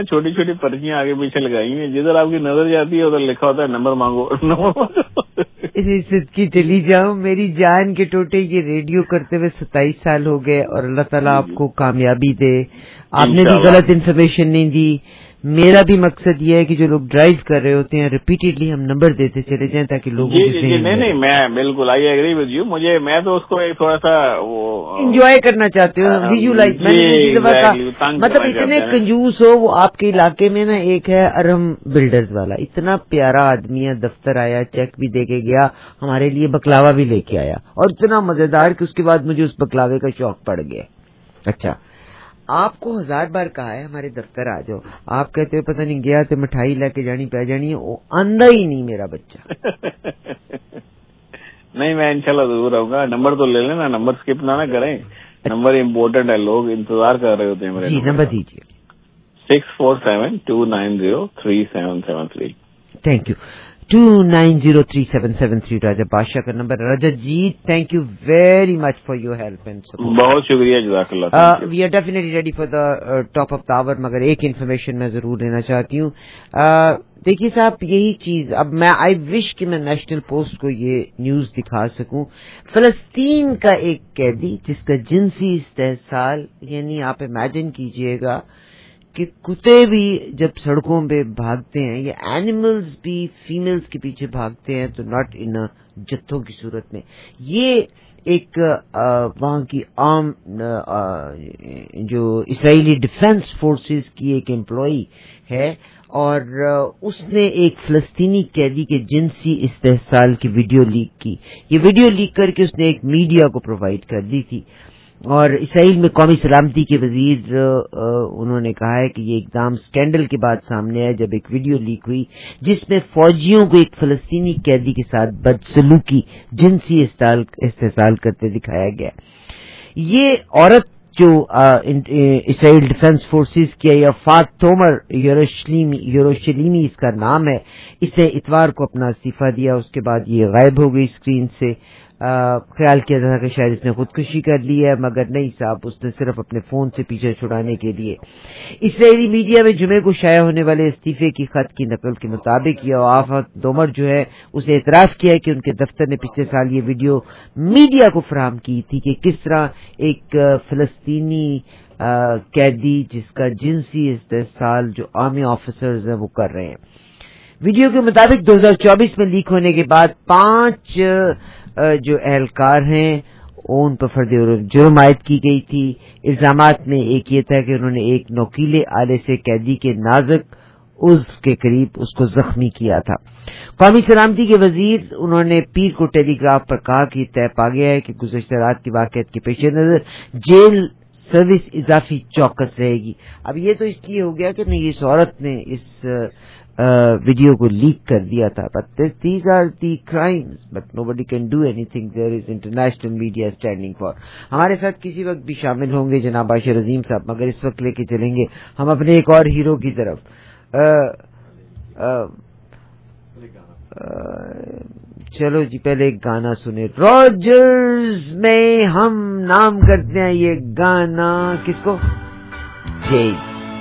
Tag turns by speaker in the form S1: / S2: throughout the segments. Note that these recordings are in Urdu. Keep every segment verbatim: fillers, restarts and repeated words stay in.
S1: چھوٹی چھوٹی پرچیاں آگے پیچھے لگائی ہیں، جدھر آپ کی نظر جاتی ہے ادھر لکھا ہوتا ہے نمبر مانگو نمبر مانگو۔
S2: کی چلی جاؤں میری جان کے ٹوٹے، یہ ریڈیو کرتے ہوئے ستائیس سال ہو گئے اور اللہ تعالیٰ آپ کو کامیابی دے. آپ نے بھی غلط انفارمیشن نہیں دی. میرا بھی مقصد یہ ہے کہ جو لوگ ڈرائیو کر رہے ہوتے ہیں ریپیٹڈلی ہم نمبر دیتے چلے جائیں تاکہ لوگوں
S1: جی جی نہیں نہیں میں بالکل آئی ایگری ود یو. مجھے میں تو اس کو ایک تھوڑا سا وہ
S2: انجوائے کرنا چاہتے ہو، ویژولائز. میں نے دفعہ کہا مطلب اتنے کنجوس ہو. وہ آپ کے علاقے میں نا ایک ہے ارم بلڈرز والا، اتنا پیارا آدمی ہے، دفتر آیا چیک بھی دے کے گیا، ہمارے لیے بکلاوا بھی لے کے آیا اور اتنا مزیدار کہ اس کے بعد مجھے اس بکلاوے کا شوق پڑ گیا. اچھا آپ کو ہزار بار کہا ہے ہمارے دفتر آ جاؤ، آپ کہتے ہو پتہ نہیں گیا تو مٹھائی لے کے جانی پہ جانی ہے. وہ آندہ ہی نہیں میرا بچہ.
S1: نہیں میں انشاءاللہ ضرور آؤں گا. نمبر تو لے لینا، نمبر اسکپ نہ کریں. نمبر امپورٹنٹ ہے، لوگ انتظار کر رہے ہوتے ہیں میرے.
S2: جی نمبر دیجیے.
S1: Six four seven two nine zero three seven seven three.
S2: Thank you. Two nine zero three seven seven three Rajab Badshah کا number. Rajat ji thank you very much for your help and support.
S1: بہت شکریہ، جزاک اللہ.
S2: We are definitely ready for the top of the hour. مگر ایک انفارمیشن میں ضرور لینا چاہتی ہوں. دیکھیے صاحب یہی چیز اب میں آئی وش کہ میں نیشنل پوسٹ کو یہ نیوز دکھا سکوں. فلسطین کا ایک قیدی جس کا جنسی استحصال، یعنی آپ امیجن کیجئے گا کہ کتے بھی جب سڑکوں پہ بھاگتے ہیں یا اینیملز بھی فیمیلز کے پیچھے بھاگتے ہیں تو ناٹ ان جتھوں کی صورت میں. یہ ایک وہاں کی عام جو اسرائیلی ڈیفنس فورسز کی ایک امپلائی ہے اور اس نے ایک فلسطینی قیدی کے جنسی استحصال کی ویڈیو لیک کی. یہ ویڈیو لیک کر کے اس نے ایک میڈیا کو پرووائڈ کر دی تھی. اور اسرائیل میں قومی سلامتی کے وزیر انہوں نے کہا ہے کہ یہ اقدام سکینڈل کے بعد سامنے آئے جب ایک ویڈیو لیک ہوئی جس میں فوجیوں کو ایک فلسطینی قیدی کے ساتھ بدسلوکی جنسی استحصال کرتے دکھایا گیا. یہ عورت جو اسرائیل ڈیفنس فورسز کی یا فاطمہ یروشلیمی یروشلیمی اس کا نام ہے، اس نے اتوار کو اپنا استعفیٰ دیا. اس کے بعد یہ غائب ہو گئی اسکرین سے. خیال کیا تھا کہ شاید اس نے خودکشی کر لی ہے، مگر نہیں صاحب، اس نے صرف اپنے فون سے پیچھے چھڑانے کے لیے. اسرائیلی میڈیا میں جمعے کو شائع ہونے والے استعفے کی خط کی نقل کے مطابق یہ آفت دومر جو ہے اسے اعتراف کیا ہے کہ ان کے دفتر نے پچھلے سال یہ ویڈیو میڈیا کو فراہم کی تھی کہ کس طرح ایک فلسطینی قیدی جس کا جنسی استحصال جو آرمی آفیسرز ہیں وہ کر رہے ہیں. ویڈیو کے مطابق دو ہزار چوبیس میں لیک ہونے کے بعد پانچ جو اہلکار ہیں ان پر فرد جرم عائد کی گئی تھی. الزامات میں ایک یہ تھا کہ انہوں نے ایک نوکیلے آلے سے قیدی کے نازک عضو کے قریب اس کو زخمی کیا تھا. قومی سلامتی کے وزیر انہوں نے پیر کو ٹیلی گراف پر کہا کہ طے پا گیا ہے کہ گزشتہ رات کی واقعات کے پیش نظر جیل سروس اضافی چوکس رہے گی. اب یہ تو اس لیے ہو گیا کہ نہیں اس عورت نے اس ویڈیو کو لیک کر دیا تھا. but these are the crimes but nobody can do anything. there is international media standing for. ہمارے ساتھ کسی وقت بھی شامل ہوں گے جناب عاشر عظیم صاحب، مگر اس وقت لے کے چلیں گے ہم اپنے ایک اور ہیرو کی طرف. آ, آ, آ, چلو جی پہلے ایک گانا سنیں. روجرز میں ہم نام کرتے ہیں یہ گانا کس کو؟ جی.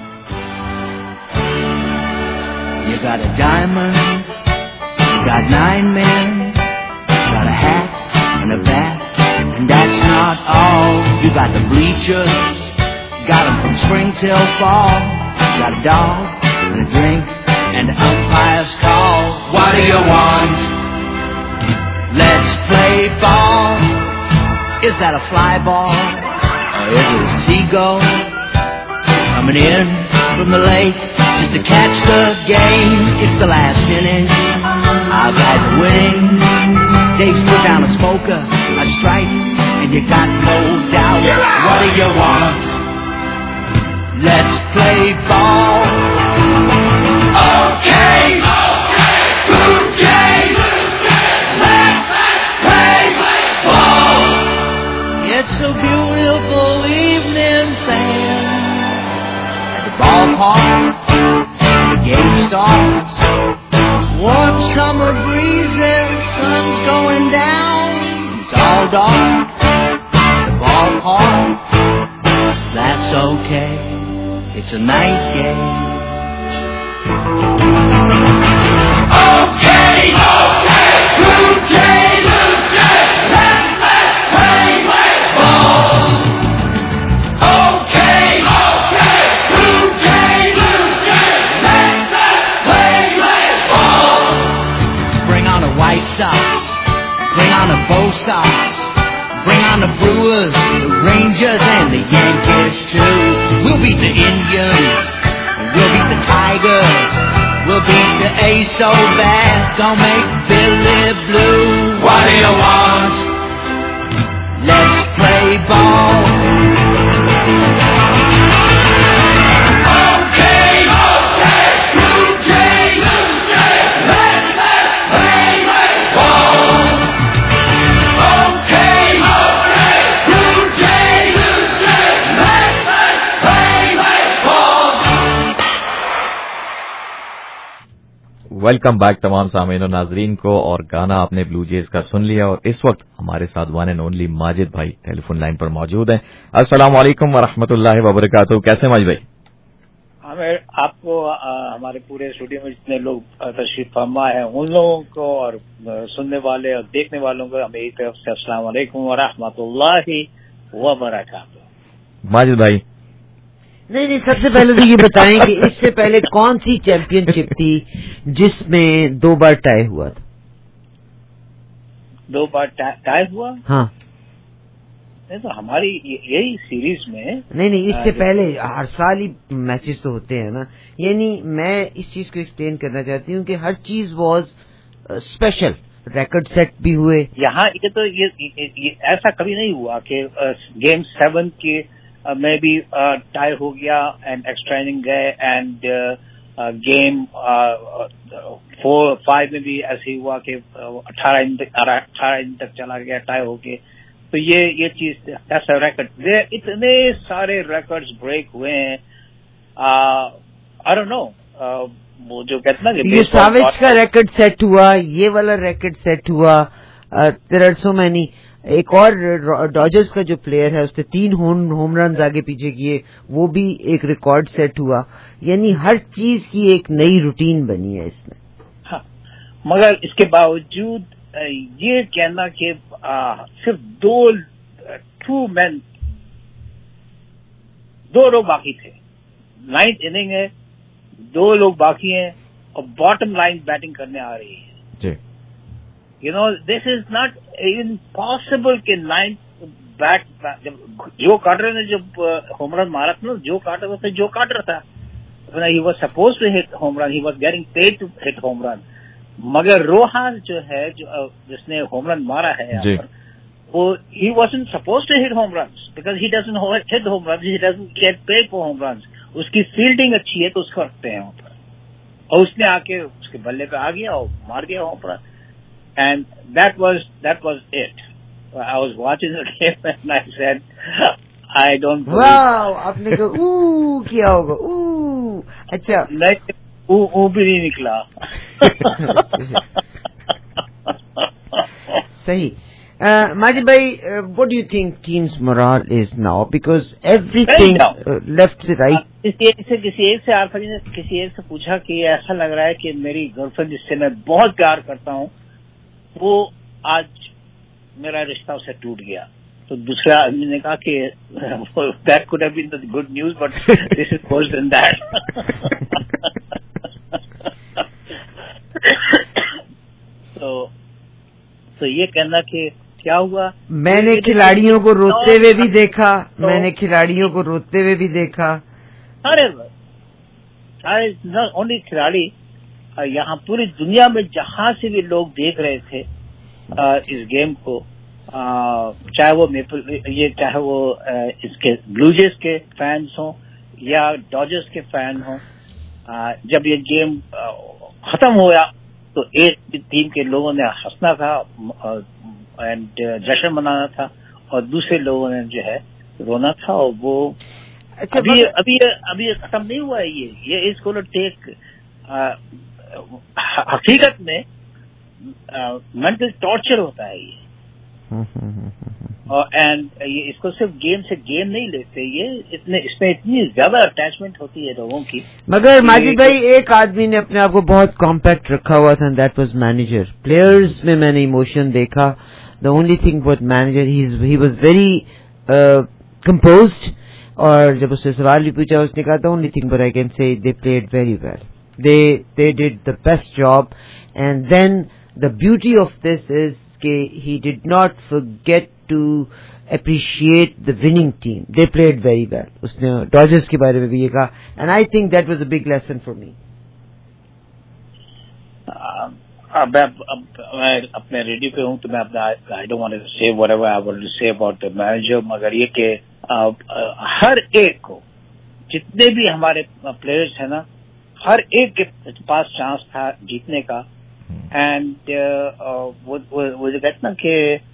S3: You got a diamond, you got nine men, you got a hat and a bat, and that's not all. You got the bleachers, got them from spring till fall. You got a dog and a drink and an umpire's call. What do you want? Let's play ball. Is that a fly ball or is it a seagull coming in from the lake just to catch the game? It's the last inning, our guys are winning. Dave's put down a smoker, a strike, and you got no doubt. What do you want? Let's play ball. Okay, okay, Blue Jays, let's play ball. It's a beautiful evening, fans, at the ballpark. The game starts. Warm summer breezes, sun's going down. It's all dark. The ballpark. That's okay. It's a night game. We'll beat the Indians, we'll beat the Tigers, we'll beat the A's so bad, don't make Billy blue. What do you want? Let's play ball. Okay, okay, Blue Jays, let's play ball. Okay, okay, Blue Jays, let's play ball.
S4: Welcome back تمام سامعین و ناظرین کو. اور گانا آپ نے بلو جیز کا سن لیا, اور اس وقت ہمارے ساتھ وان اینڈ اونلی ماجد بھائی ٹیلی فون لائن پر موجود ہیں. السلام علیکم ورحمۃ اللہ وبرکاتہ. کیسے ماجد بھائی؟
S5: ہمیں آپ کو ہمارے پورے اسٹوڈیو میں جتنے لوگ تشریف فرما ہیں ان لوگوں کو اور سننے والے اور دیکھنے والوں کو میری طرف سے السلام علیکم ورحمۃ اللہ وبرکاتہ.
S4: ماجد بھائی
S2: نہیں نہیں سب سے پہلے تو یہ بتائیں کہ اس سے پہلے کون سی چیمپئن شپ تھی جس میں دو بار ٹائی ہوا تھا؟
S5: دو بار ٹائی ہوا؟
S2: ہاں
S5: نہیں تو ہماری یہی سیریز میں
S2: نہیں نہیں اس سے پہلے ہر سال ہی میچز تو ہوتے ہیں نا. یعنی میں اس چیز کو ایکسپلین کرنا چاہتی ہوں کہ ہر چیز واز اسپیشل. ریکارڈ سیٹ بھی ہوئے
S5: یہاں. یہ تو یہ ایسا کبھی نہیں ہوا کہ گیم سیون کے میں بھی ٹائی ہو گیا اینڈ ایکسٹرا اننگ گئے اینڈ گیم فور فائیو میں بھی ایسے ہی ہوا کہ اٹھارہ اٹھارہ اننگ تک چلا گیا ٹائی ہو کے. تو یہ یہ چیز ایسا ریکارڈ اتنے سارے ریکارڈز بریک ہوئے ہیں. آئی ڈونٹ نو وہ جو کہتے نا کہ
S2: یہ ساویج کا ریکارڈ سیٹ ہوا, یہ والا ریکارڈ سیٹ ہوا. There are so many. ایک اور ڈاجرز کا جو پلیئر ہے اس نے تین ہوم رنز آگے پیچھے کیے, وہ بھی ایک ریکارڈ سیٹ ہوا. یعنی ہر چیز کی ایک نئی روٹین بنی ہے اس میں.
S5: ہاں مگر اس کے باوجود یہ کہنا کہ صرف دو ٹو مین دو لوگ باقی تھے, نائنتھ اننگ ہے, دو لوگ باقی ہیں اور باٹم لائن بیٹنگ کرنے آ رہی ہے
S4: جی.
S5: You know this is not even possible کہ نائنتھ بیٹ جو کارٹر نے جب ہوم رن مارا تھا نا, جو کارٹر وہ جو کارٹر تھا he was supposed to hit home run, he was getting paid to hit home run. مگر روحان جو ہے جو جس نے ہوم رن مارا ہے یہاں پر, وہ ہی wasn't supposed to hit home runs because he doesn't hit home runs, he doesn't get paid for home runs. اس کی فیلڈنگ اچھی ہے تو اس کو رکھتے ہیں وہاں پر, اور اس نے آ کے اس کے بلے پہ آ گیا اور مار گیا وہاں پر. And that was that was it. I was watching the game and I said I don't
S2: wow, آپ نے کہا او کیا ہوگا او. اچھا
S5: نہیں او بھی نہیں نکلا.
S2: صحیح. ماجد بھائی, what do you think team's morale is now? Because everything uh, left to right.
S5: کسی ایک سے کسی ایک سے آرفا جی نے کسی ایک سے پوچھا کہ ایسا لگ رہا ہے کہ میری گرل فرینڈ جس سے میں بہت پیار کرتا ہوں وہ آج میرا رشتہ اسے ٹوٹ گیا. تو دوسرا آدمی نے کہا کہ that could have been the good news but this is worse than that. تو یہ کہنا کہ کیا ہوا,
S2: میں نے کھلاڑیوں کو روتے ہوئے بھی دیکھا, میں نے کھلاڑیوں کو روتے ہوئے بھی دیکھا.
S5: ارے اونلی کھلاڑی, یہاں پوری دنیا میں جہاں سے بھی لوگ دیکھ رہے تھے اس گیم کو, چاہے وہ یہ چاہے وہ اس کے بلو جیز کے فینس ہوں یا ڈاجرز کے فین ہوں, جب یہ گیم ختم ہوا تو ایک ٹیم کے لوگوں نے ہنسنا تھا اینڈ جشن منانا تھا, اور دوسرے لوگوں نے جو ہے رونا تھا. اور وہ ابھی ابھی ابھی ختم نہیں ہوا ہے. یہ یہ اس کو ٹیک حقیقت میں مینٹل ٹارچر ہوتا ہے یہ, اینڈ یہ اس کو صرف گیم سے گیم نہیں لیتے, یہ اتنے اس میں اتنی زیادہ اٹیچمنٹ ہوتی ہے لوگوں کی. مگر
S2: ماجد بھائی ایک آدمی نے اپنے آپ کو بہت کمپیکٹ رکھا ہوا تھا, دیٹ واز مینیجر. پلیئرز میں میں نے ایموشن دیکھا. The only thing but manager he was very composed, اور جب اس سے سوال بھی پوچھا اس نے کہا the only thing but I can say they played very well, they they did the best job. And then the beauty of this is کہ he did not forget to appreciate the winning team. They played very well. اس نے ڈاجرز کے بارے میں بھی یہ کہا, and I think that was a big lesson for me.
S5: اب میں اپنے ریڈیو پہ ہوں تو میں اپنا I don't want to say whatever I want to say about the manager, مگر یہ کہ ہر ایک کو, جتنے بھی ہمارے پلیئرز ہیں نا, ہر ایک کے پاس چانس تھا جیتنے کا. اینڈ وہ جو کہتے نا کہ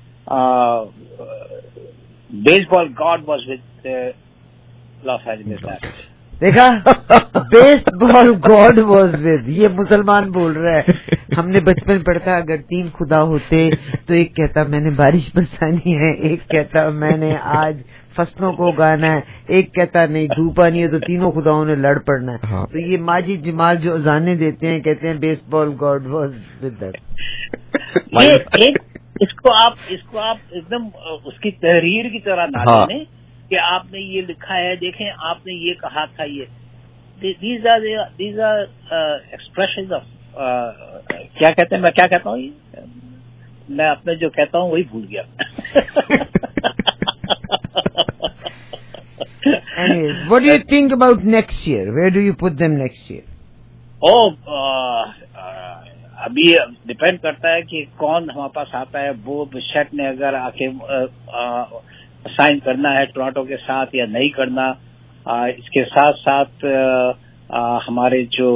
S5: baseball God was with Los Angeles.
S2: دیکھا, baseball God was with, یہ مسلمان بول رہا ہے. ہم نے بچپن پڑھتا اگر تین خدا ہوتے تو ایک کہتا میں نے بارش برسانی ہے, ایک کہتا میں نے آج فصلوں کو اگانا ہے, ایک کہتا نہیں دھوپ آنی ہے, تو تینوں خداؤں نے لڑ پڑنا ہے. تو یہ ماجد جمال جو اذانیں دیتے ہیں کہتے ہیں baseball God was with that.
S5: اس کو آپ اس کو آپ ایک دم اس کی تحریر کی طرح نہ لیں کہ آپ نے یہ لکھا ہے, دیکھیں آپ نے یہ کہا تھا. یہ these are these are expressions of کیا کہتے ہیں, میں کیا کہتا ہوں, میں اپنے جو کہتا ہوں وہی بھول گیا.
S2: Anyways, what do you think about next year? Where do you put them next year?
S5: Oh, ابھی ڈپینڈ کرتا ہے کہ کون ہمارے پاس آتا ہے. وہ شیٹ نے اگر آ کے سائن کرنا ہے ٹورانٹو کے ساتھ یا نہیں کرنا. اس کے ساتھ ساتھ ہمارے جو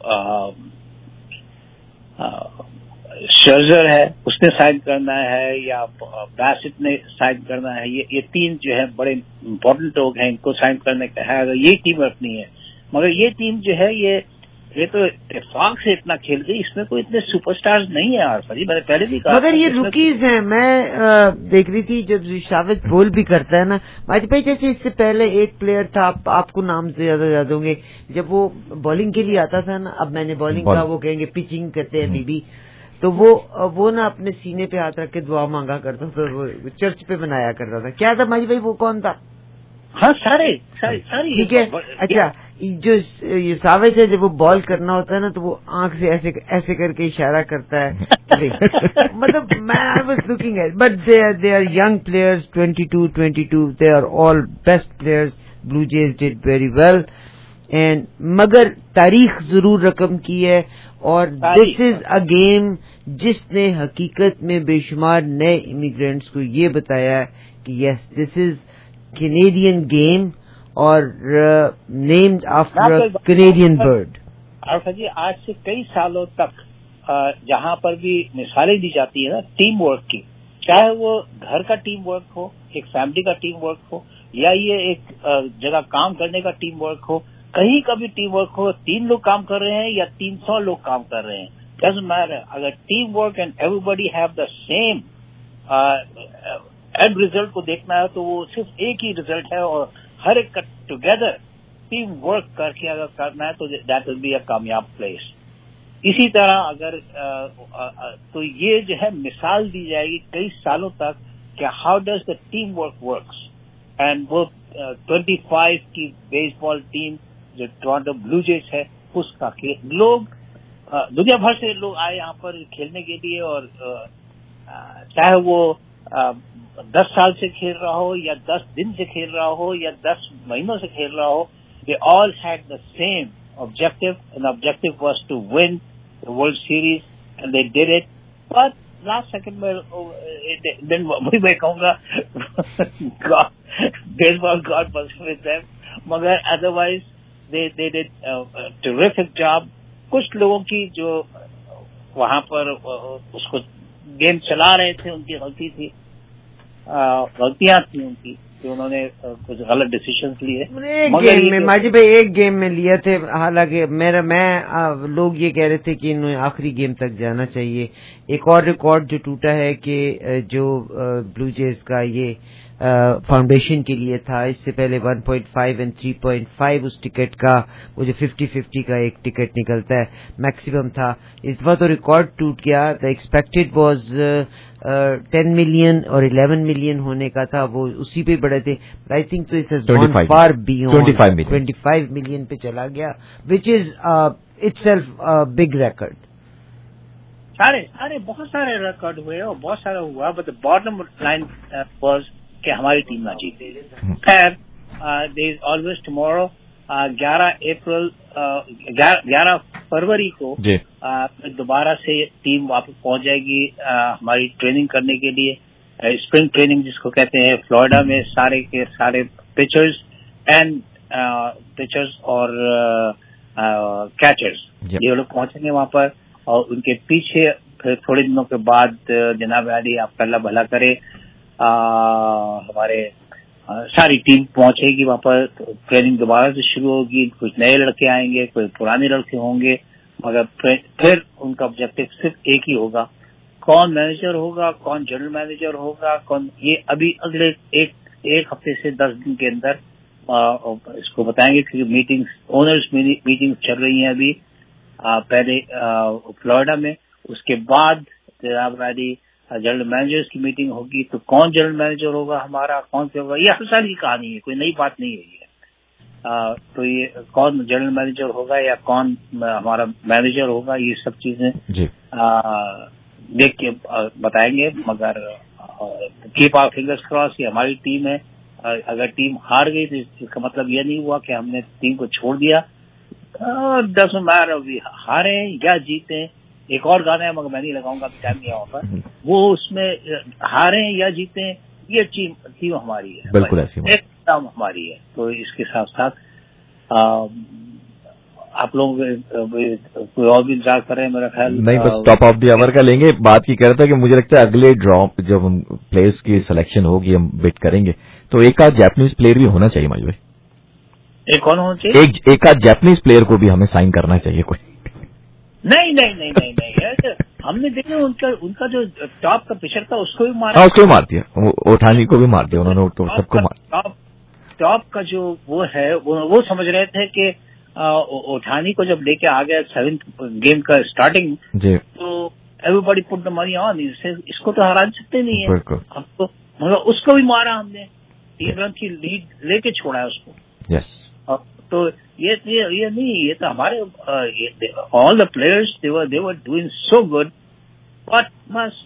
S5: شرزر ہے اس نے سائن کرنا ہے یا بیسٹ نے سائن کرنا ہے. یہ تین جو ہے بڑے امپورٹنٹ لوگ ہیں, ان کو سائن کرنے کا ہے اگر یہ ٹیم رکھنی ہے. مگر یہ ٹیم جو ہے یہ یہ تو اتفاق سے اتنا کھیل گئی, اس میں کوئی اتنے سپر سٹارز نہیں ہیں. عارفہ جی میں نے پہلے بھی کہا
S2: مگر یہ روکیز ہیں. میں دیکھ رہی تھی جب شاوت بول بھی کرتا ہے نا ماجد بھائی, جیسے اس سے پہلے ایک پلیئر تھا, آپ کو نام سے زیادہ یاد ہوں گے, جب وہ بالنگ کے لیے آتا تھا نا, اب میں نے بالنگ کا وہ کہیں گے پچنگ کرتے ہیں بی بی, تو وہ وہ نا اپنے سینے پہ ہاتھ رکھ کے دعا مانگا کرتا تھا, وہ چرچ پہ بنایا کرتا تھا. کیا تھا ماجد بھائی, وہ کون تھا؟
S5: ہاں سارے ساری
S2: ٹھیک ہے. اچھا, جو یہ ساوج ہے جب وہ بال کرنا ہوتا ہے نا تو وہ آنکھ سے ایسے ایسے کر کے اشارہ کرتا ہے. مطلب میں I was looking at, but they are they are young players, twenty two twenty two they are all best players. Blue Jays did very well, and مگر تاریخ ضرور رقم کی ہے. اور دس از اے گیم جس نے حقیقت میں بے شمار نئے امیگرینٹس کو یہ بتایا ہے کہ yes this is Canadian game اور named after Canadian bird.
S5: Arifa ji آج سے کئی سالوں تک جہاں پر بھی مثالیں دی جاتی ہیں نا ٹیم ورک کی, چاہے وہ گھر کا ٹیم ورک ہو, ایک فیملی کا ٹیم ورک ہو, یا یہ ایک جگہ کام کرنے کا ٹیم ورک ہو, کہیں کا بھی ٹیم ورک ہو, تین لوگ کام کر رہے ہیں یا تین سو لوگ کام کر رہے ہیں, ڈزنٹ میٹر. اگر team work and everybody have the same end result کو دیکھنا ہے تو وہ صرف ایک ہی ریزلٹ ہے, اور ہر ایک کا ٹوگیدر ٹیم ورک کر کے اگر کرنا ہے تو دیٹ ول بی اے کامیاب پلیس. اسی طرح اگر تو یہ جو ہے مثال دی جائے گی کئی سالوں تک کہ how does the team work works. And وہ ٹوینٹی فائیو کی بیس بال ٹیم جو ٹورانٹو بلو جیز ہے اس کا لوگ دنیا بھر سے لوگ آئے یہاں پر کھیلنے کے لیے, اور چاہے وہ دس سال سے کھیل رہا ہو یا دس دن سے کھیل رہا ہو یا دس مہینوں سے کھیل رہا ہو, they all had the same objective, and objective was to win the world series, and they did it. But last second میں وہی میں کہوں گا baseball God was with them, مگر otherwise they they did terrific job. کچھ لوگوں کی جو وہاں پر اس کو گیم چلا رہے تھے ان کی غلطی تھی, غلطیاں تھیں ان کی کہ انہوں نے کچھ غلط ڈیسیشنز لیے.
S2: ایک گیم میں ماجد بھائی ایک گیم میں لیے تھے, حالانکہ میرا میں لوگ یہ کہہ رہے تھے کہ انہوں نے آخری گیم تک جانا چاہیے. ایک اور ریکارڈ جو ٹوٹا ہے کہ جو بلو جیز کا یہ فاؤنڈیشن کے لیے تھا, اس سے پہلے one point five and three point five اس ٹکٹ کا, وہ جو ففٹی ففٹی کا ایک ٹکٹ نکلتا ہے میکسیمم تھا. اس دفعہ تو ریکارڈ ٹوٹ گیا. The expected was ten million اور الیون ملین ہونے کا تھا, وہ اسی پہ بڑے تھے. آئی تھنک تو اس far beyond twenty five million پہ چلا گیا, which is itself big record.
S5: सारे सारे बहुत सारे रिकॉर्ड हुए और बहुत सारा हुआ, but the bottom line was कि हमारी टीम ना जीते. खैर, देयर इज ऑलवेज टुमारो. ग्यारह अप्रैल ग्यारह फरवरी को uh, दोबारा से टीम वापस पहुंच जाएगी uh, हमारी ट्रेनिंग करने के लिए. स्प्रिंग uh, ट्रेनिंग जिसको कहते हैं, फ्लोरिडा में सारे के सारे पिचर्स एंड पिचर्स और कैचर्स uh, uh, ये लोग पहुंचेंगे वहां पर. और उनके पीछे फिर थोड़े दिनों के बाद जनाब अली आपका अल्लाह भला करे आ, हमारे आ, सारी टीम पहुंचेगी वहां पर. ट्रेनिंग दोबारा से शुरू होगी. कुछ नए लड़के आएंगे, कोई पुराने लड़के होंगे, मगर फिर उनका ऑब्जेक्टिव सिर्फ एक ही होगा, कौन मैनेजर होगा, कौन जनरल मैनेजर होगा, कौन, ये अभी अगले एक एक हफ्ते से दस दिन के अंदर आ, इसको बताएंगे. क्योंकि मीटिंग्स, ओनर्स मीटिंग चल रही हैं अभी आ, पहले फ्लोरिडा में. उसके बाद जनाब वाली जनरल मैनेजर्स की मीटिंग होगी. तो कौन जनरल मैनेजर होगा हमारा, कौन से होगा, ये हर साल की कहानी है, कोई नई बात नहीं है ये. आ, तो ये कौन जनरल मैनेजर होगा या कौन हमारा मैनेजर होगा, ये सब चीजें देख के बताएंगे. मगर कीप आवर फिंगर्स क्रॉस, ये हमारी टीम है. आ, अगर टीम हार गई तो इसका मतलब ये नहीं हुआ कि हमने टीम को छोड़ दिया. डजंट मैटर अभी हारे या जीते. एक और गाना है मगर मैं नहीं लगाऊंगा, टाइम नहीं वहाँ पर. वो उसमें हारे या जीते, ये टीम टीम हमारी है,
S4: बिल्कुल ऐसी
S5: एक टीम हमारी है. तो इसके साथ साथ आप लोग कोई और भी इंतजार कर रहे हैं मेरा ख्याल
S4: नहीं, बस टॉप ऑफ द आवर का लेंगे. बात की कह रहा था कि मुझे लगता है अगले ड्रॉ जब हम प्लेयर्स की सिलेक्शन होगी, हम बिट करेंगे, तो एक आध जापानीज प्लेयर भी होना चाहिए माजूद भाई.
S5: एक कौन होना चाहिए?
S4: एक एक आध जापानीज प्लेयर को भी हमें साइन करना चाहिए कोई.
S5: नहीं नहीं नहीं नहीं नहीं हमने देखा उनका उनका जो टॉप का पिचर था उसको भी मारा.
S4: हाँ, उसको भी मार दिया, ओठानी को भी मार दिया उन्होंने, तो सबको मार.
S5: टॉप टॉप का जो वो है वो, वो समझ रहे थे कि ओठानी को जब लेके आ गया सेवेंथ गेम का स्टार्टिंग जी, तो everybody put the money on, इसको तो हरा सकते नहीं है हम तो. मगर उसको भी मारा हमने, तीन रन की लीड लेके छोड़ा है उसको.
S4: यस.
S5: तो ये ये ये नहीं, ये तो हमारे all the players they were they were doing so good. But बस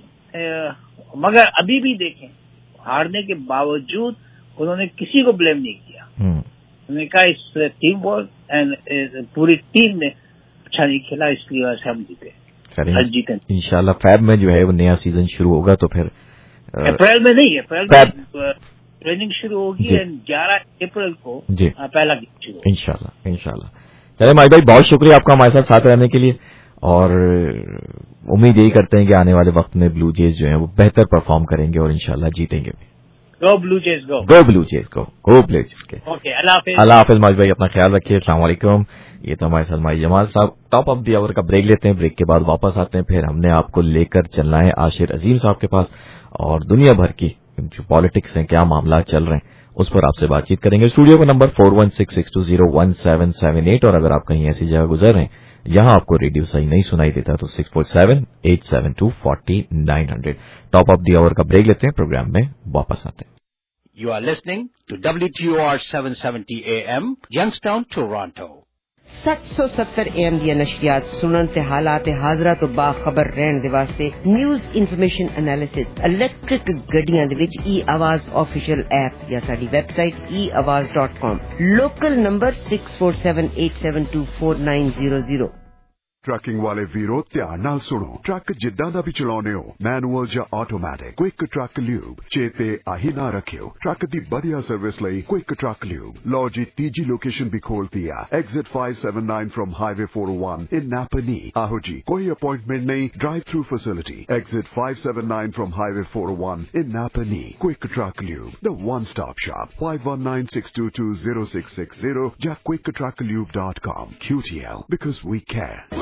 S5: मगर अभी भी देखें, हारने के बावजूद उन्होंने किसी को ब्लेम नहीं किया. hmm. उन्होंने कहा इस टीम वर्क एंड पूरी टीम ने अच्छा नहीं खेला, इसलिए वैसे हम जीते. जीते
S4: इंशाल्लाह. फैब में जो है वो नया सीजन शुरू होगा, तो फिर
S5: अप्रैल में नहीं, अप्रैल में ट्रेनिंग शुरू होगी एंड ग्यारह अप्रैल को पहला गेम शुरू होगा
S4: इंशाल्लाह. इंशाल्लाह. चले माई भाई, बहुत शुक्रिया आपका हमारे साथ साथ रहने के लिए, और उम्मीद यही करते हैं कि आने वाले वक्त में ब्लू जेज जो है वो बेहतर परफॉर्म करेंगे और इंशाल्लाह जीतेंगे भी.
S5: Go Blue Jays go,
S4: go Blue Jays go, go Blue Jays के.
S5: ओके, अल्लाह हाफिज.
S4: अल्लाह हाफिज माई भाई, अपना ख्याल रखिए. अस्सलाम वालेकुम. ये तो हमारे साथ माई जमाल साहब. टॉप ऑफ द आवर का ब्रेक लेते हैं, ब्रेक के बाद वापस आते हैं. फिर हमने आपको लेकर चलना है आशिर अजीम साहब के पास, और दुनिया भर की जो पॉलिटिक्स हैं, क्या मामला चल रहे हैं, उस पर आपसे बातचीत करेंगे. स्टूडियो का number four one six six two zero one seven seven eight, और अगर आप कहीं ऐसी जगह गुजर रहे हैं जहां आपको रेडियो सही नहीं सुनाई देता तो six four seven eight seven two forty nine hundred. Top of the hour का ब्रेक लेते हैं, प्रोग्राम में वापस आते हैं.
S6: You are listening to W T O R seven seventy A M, Youngstown, Toronto.
S2: सत्त सौ सत्तर ए एम दी नशियात सुनन ते हालात हाजरा तो बाखबर रहन दे वास्ते न्यूज़ इन्फॉर्मेशन एनालिसिस इलेक्ट्रिक गड्डियां दे विच ई आवाज ऑफिशियल ऐप या साडी website E Awaaz dot com. Local number six four seven eight seven two four nine zero zero.
S7: Trucking वाले वीरो ध्यान नाल सुनो. ट्रक जिद्दां दा भी चलाउने हो, मैनुअल या ऑटोमैटिक, क्विक ट्रक ल्यूब चेते आही ना रखियो. ट्रक दी बढ़िया सर्विस लई क्विक ट्रक ल्यूब. लो जी तीजी लोकेशन भी खोलती है, exit five seven nine from highway four O one in Napanee. आहो जी, कोई अपॉइंटमेंट नहीं, drive through facility. Exit five seven nine from highway four O one in Napanee. Quick Truck Lube, the one stop shop. Five one nine six two two zero six six zero या Quick Truck Lube dot com. Q T L, because we care.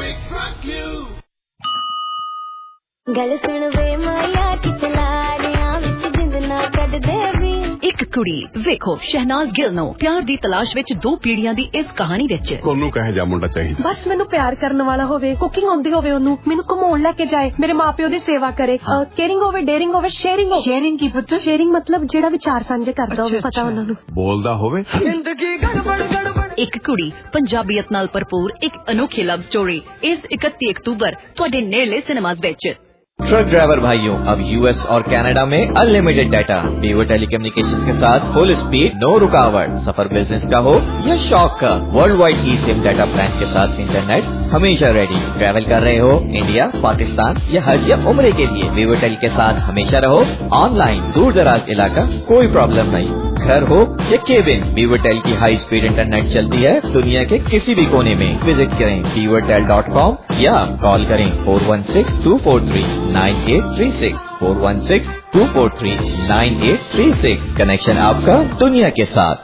S8: गल सुन वे माया कितलाड़ियां विच जिंद ना कड देवी.
S9: एक कुड़ी वेखो शहनाज गिल नो प्यार दी तलाश विच दो पीढ़ियां दी इस कहानी विच.
S10: कोनू कहे जा मुंडा चाहिए,
S11: बस मैनू प्यार करने वाला होवे, कुकिंग आउंदी होवे, ओनू मैनू घुमाउण लेके जाए, मेरे माँ प्यो दी सेवा करे, केयरिंग होवे, डेयरिंग होवे, शेयरिंग होवे. शेयरिंग की पुत्र? शेयरिंग मतलब जेड़ा विचार सांझे करदा होवे, पता ओनू बोलदा होवे. जिंदगी गड़बड़ गड़बड़
S9: ਇੱਕ ਕੁੜੀ ਪੰਜਾਬੀਅਤ ਨਾਲ ਭਰਪੂਰ ਇੱਕ ਅਨੋਖੀ ਲਵ ਸਟੋਰੀ ਇਸ ਇਕੱਤੀ ਅਕਤੂਬਰ ਤੁਹਾਡੇ ਨੇੜਲੇ ਸਿਨੇਮਾਜ਼ ਵਿੱਚ।
S4: ट्रक ड्राइवर भाइयों, अब यूएस और कनाडा में अनलिमिटेड डाटा, वीवो टेलीकम्युनिकेशंस के साथ फुल स्पीड, नो रुकावट। सफर बिजनेस का हो या शौक का, world wide e SIM data plan के साथ इंटरनेट हमेशा रेडी। ट्रैवल कर रहे हो इंडिया, पाकिस्तान या हज या उम्रे के लिए, वीवो टेल के साथ हमेशा रहो ऑनलाइन। दूर दराज इलाका कोई प्रॉब्लम नहीं, घर हो या केबिन, वीवो टेल की हाई स्पीड इंटरनेट चलती है दुनिया के किसी भी कोने में। विजिट करें वीवो टेल डॉट कॉम या कॉल करें four one six two four three nine eight three six, four one six two four three nine eight three six. Connection आपका दुनिया के साथ।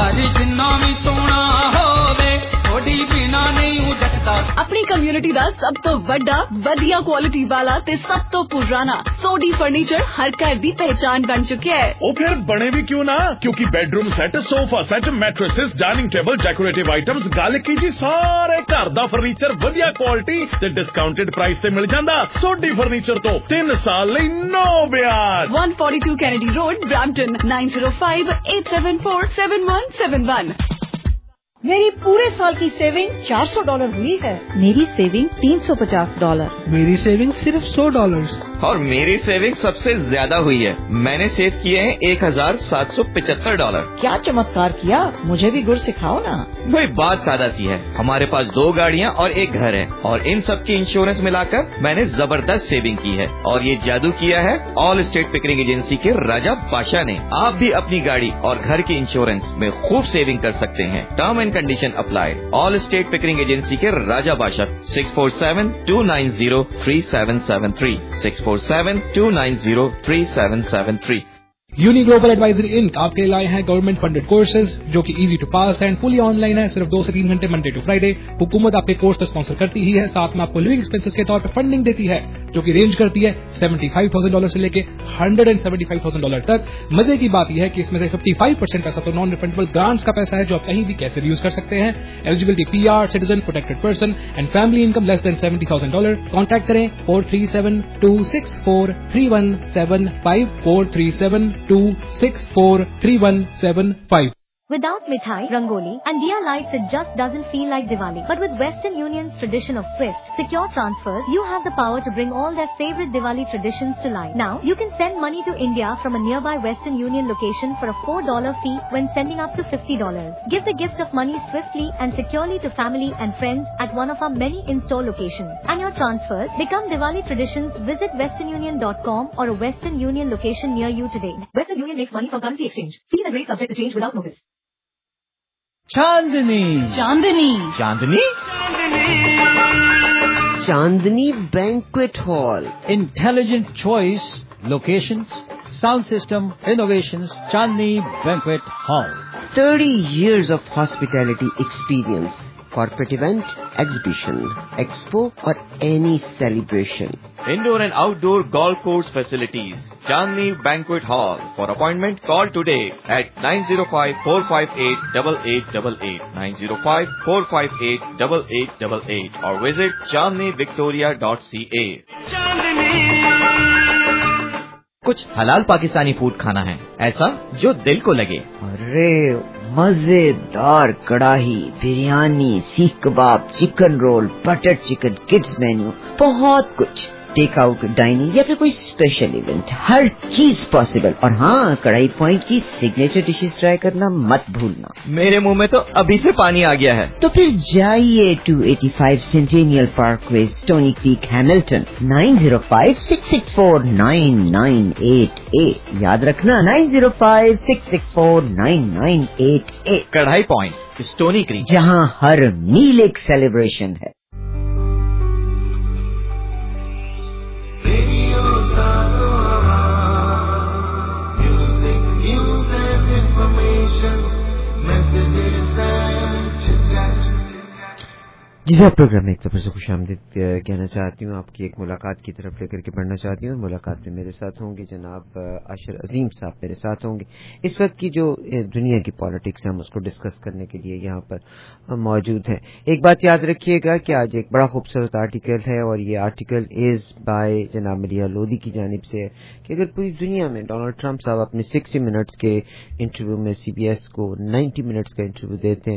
S9: ਆਪਣੀ ਕਮਿਊਨਿਟੀ ਦਾ ਸਭ ਤੋਂ ਵੱਡਾ, ਵਧੀਆ ਕੁਆਲਿਟੀ ਵਾਲਾ ਤੇ ਸਭ ਤੋਂ ਪੁਰਾਣਾ ਸੋਡੀ ਫਰਨੀਚਰ ਹਰ ਘਰ ਦੀ ਪਹਿਚਾਨ ਬਣ ਚੁੱਕਿਆ ਹੈ।
S10: ਉਹ ਫਿਰ ਬਣੇ ਵੀ ਕਿਉਂ ਨਾ, ਕਿਉਂਕਿ bedroom set, sofa set, mattresses, dining table, decorative items, ਗੱਲ ਕੀ ਜੀ, ਸਾਰੇ ਘਰ ਦਾ ਫਰਨੀਚਰ ਵਧੀਆ ਕੁਆਲਿਟੀ ਤੇ ਡਿਸਕਾਊਂਟਡ ਪ੍ਰਾਈਸ ਤੇ ਮਿਲ ਜਾਂਦਾ। ਸੋਡੀ ਫਰਨੀਚਰ ਤੋਂ ਤਿੰਨ ਸਾਲ ਲਈ ਨੋ ਵਿਆਜ।
S9: one forty-two Kennedy Road, Brampton, nine zero five eight seven four seven one seven one।
S11: मेरी पूरे साल की सेविंग चार सौ डॉलर हुई है।
S12: मेरी सेविंग तीन सौ पचास डॉलर।
S13: मेरी सेविंग सिर्फ सौ डॉलर।
S4: और मेरी सेविंग सबसे ज्यादा हुई है, मैंने सेव किए हैं एक हजार सात सौ पिछहत्तर डॉलर।
S12: क्या चमत्कार किया, मुझे भी गुर सिखाओ ना।
S4: भाई बात सादा सी है, हमारे पास दो गाड़ियाँ और एक घर है और इन सब की इंश्योरेंस मिलाकर मैंने जबरदस्त सेविंग की है। और ये जादू किया है ऑल स्टेट पिकरिंग एजेंसी के राजा बादशाह ने। आप भी अपनी गाड़ी और घर की इंश्योरेंस में खूब सेविंग कर सकते हैं। Term and condition apply. All state Pickering agency के Raja Badshah, six four seven two nine zero three seven seven three, six four seven two nine zero three seven seven three.
S13: Uni Global Advisory Inc आपके लिए लाए हैं गवर्नमेंट फंडेड कोर्सेज जो कि easy to pass and fully online है। सिर्फ दो से तीन घंटे मंडे टू फ्राइडे। हुकूमत आपके कोर्स तो स्पॉन्सर करती ही है, साथ में आपको लिविंग एक्सपेंसेस के तौर पर फंडिंग देती है जो कि रेंज करती है सेवेंटी फाइव थाउजेंड डॉलर से लेके hundred and seventy five thousand dollar तक। मजे की बात यह है कि इसमें से फिफ्टी फाइव परसेंट पैसा तो नॉन रिफंडेबल ग्रांट्स का पैसा है जो आप कहीं भी कैसे भी यूज कर सकते हैं। Eligibility P R, citizen, protected person and family income less than seventy thousand dollar. Contact करें four three seven two six four three one seven five, four three seven two six four three one seven five।
S8: Without mithai, rangoli and diya lights, it just doesn't feel like Diwali. But with Western Union's tradition of swift, secure transfers, you have the power to bring all their favorite Diwali traditions to life. Now, you can send money to India from a nearby Western Union location for a four dollar fee when sending up to fifty dollars. Give the gift of money swiftly and securely to family and friends at one of our many in-store locations. And your transfers become Diwali traditions. Visit western union dot com or a Western Union location near you today.
S9: Western Union makes money from currency exchange. See the rate subject to change without notice.
S13: Chandni
S9: Chandni
S4: Chandni
S2: Chandni banquet hall,
S14: intelligent choice, locations, sound system, innovations, Chandni banquet hall.
S2: thirty years of hospitality experience, corporate event, exhibition, expo or any celebration.
S4: Indoor and outdoor golf course facilities. Chandni Banquet Hall. For appointment, call today at nine zero five four five eight eight eight eight eight, nine zero five four five eight eight eight eight eight or visit chandni victoria dot c a. कुछ हलाल पाकिस्तानी फूड खाना है, ऐसा जो दिल को लगे।
S2: अरे मजेदार kadhai, biryani, seekh kebab, chicken roll, butter chicken, kids menu, बहुत कुछ। टेक आउट, डाइनिंग या फिर कोई स्पेशल इवेंट, हर चीज पॉसिबल। और हाँ, कढ़ाई पॉइंट की सिग्नेचर डिशेस ट्राई करना मत भूलना।
S4: मेरे मुंह में तो अभी से पानी आ गया है।
S2: तो फिर जाइए two eighty five Centennial Parkway, Stoney Creek, Hamilton, nine zero five six six four nine nine eight eight। याद रखना nine zero five six six four nine nine eight eight।
S4: Kadhai point, Stoney Creek,
S2: जहाँ हर मील एक सेलिब्रेशन है। जी साहब, प्रोग्राम में एक तरफ से खुश आमदीद कहना चाहती हूँ, आपकी एक मुलाकात की तरफ लेकर के बढ़ना चाहती हूँ। मुलाकात में मेरे साथ होंगे जनाब आशिर अजीम साहब, मेरे साथ होंगे। इस वक्त की जो दुनिया की पॉलिटिक्स है हम उसको डिस्कस करने के लिए यहाँ पर मौजूद हैं। एक बात याद रखिएगा कि आज एक बड़ा खूबसूरत आर्टिकल है और ये आर्टिकल इज बाय जनाब मलिहा लोधी की जानिब से है कि अगर पूरी दुनिया में डोनाल्ड ट्रंप साहब अपने सिक्सटी मिनट्स के इंटरव्यू में सी बी एस को नाइन्टी मिनट्स का इंटरव्यू देते हैं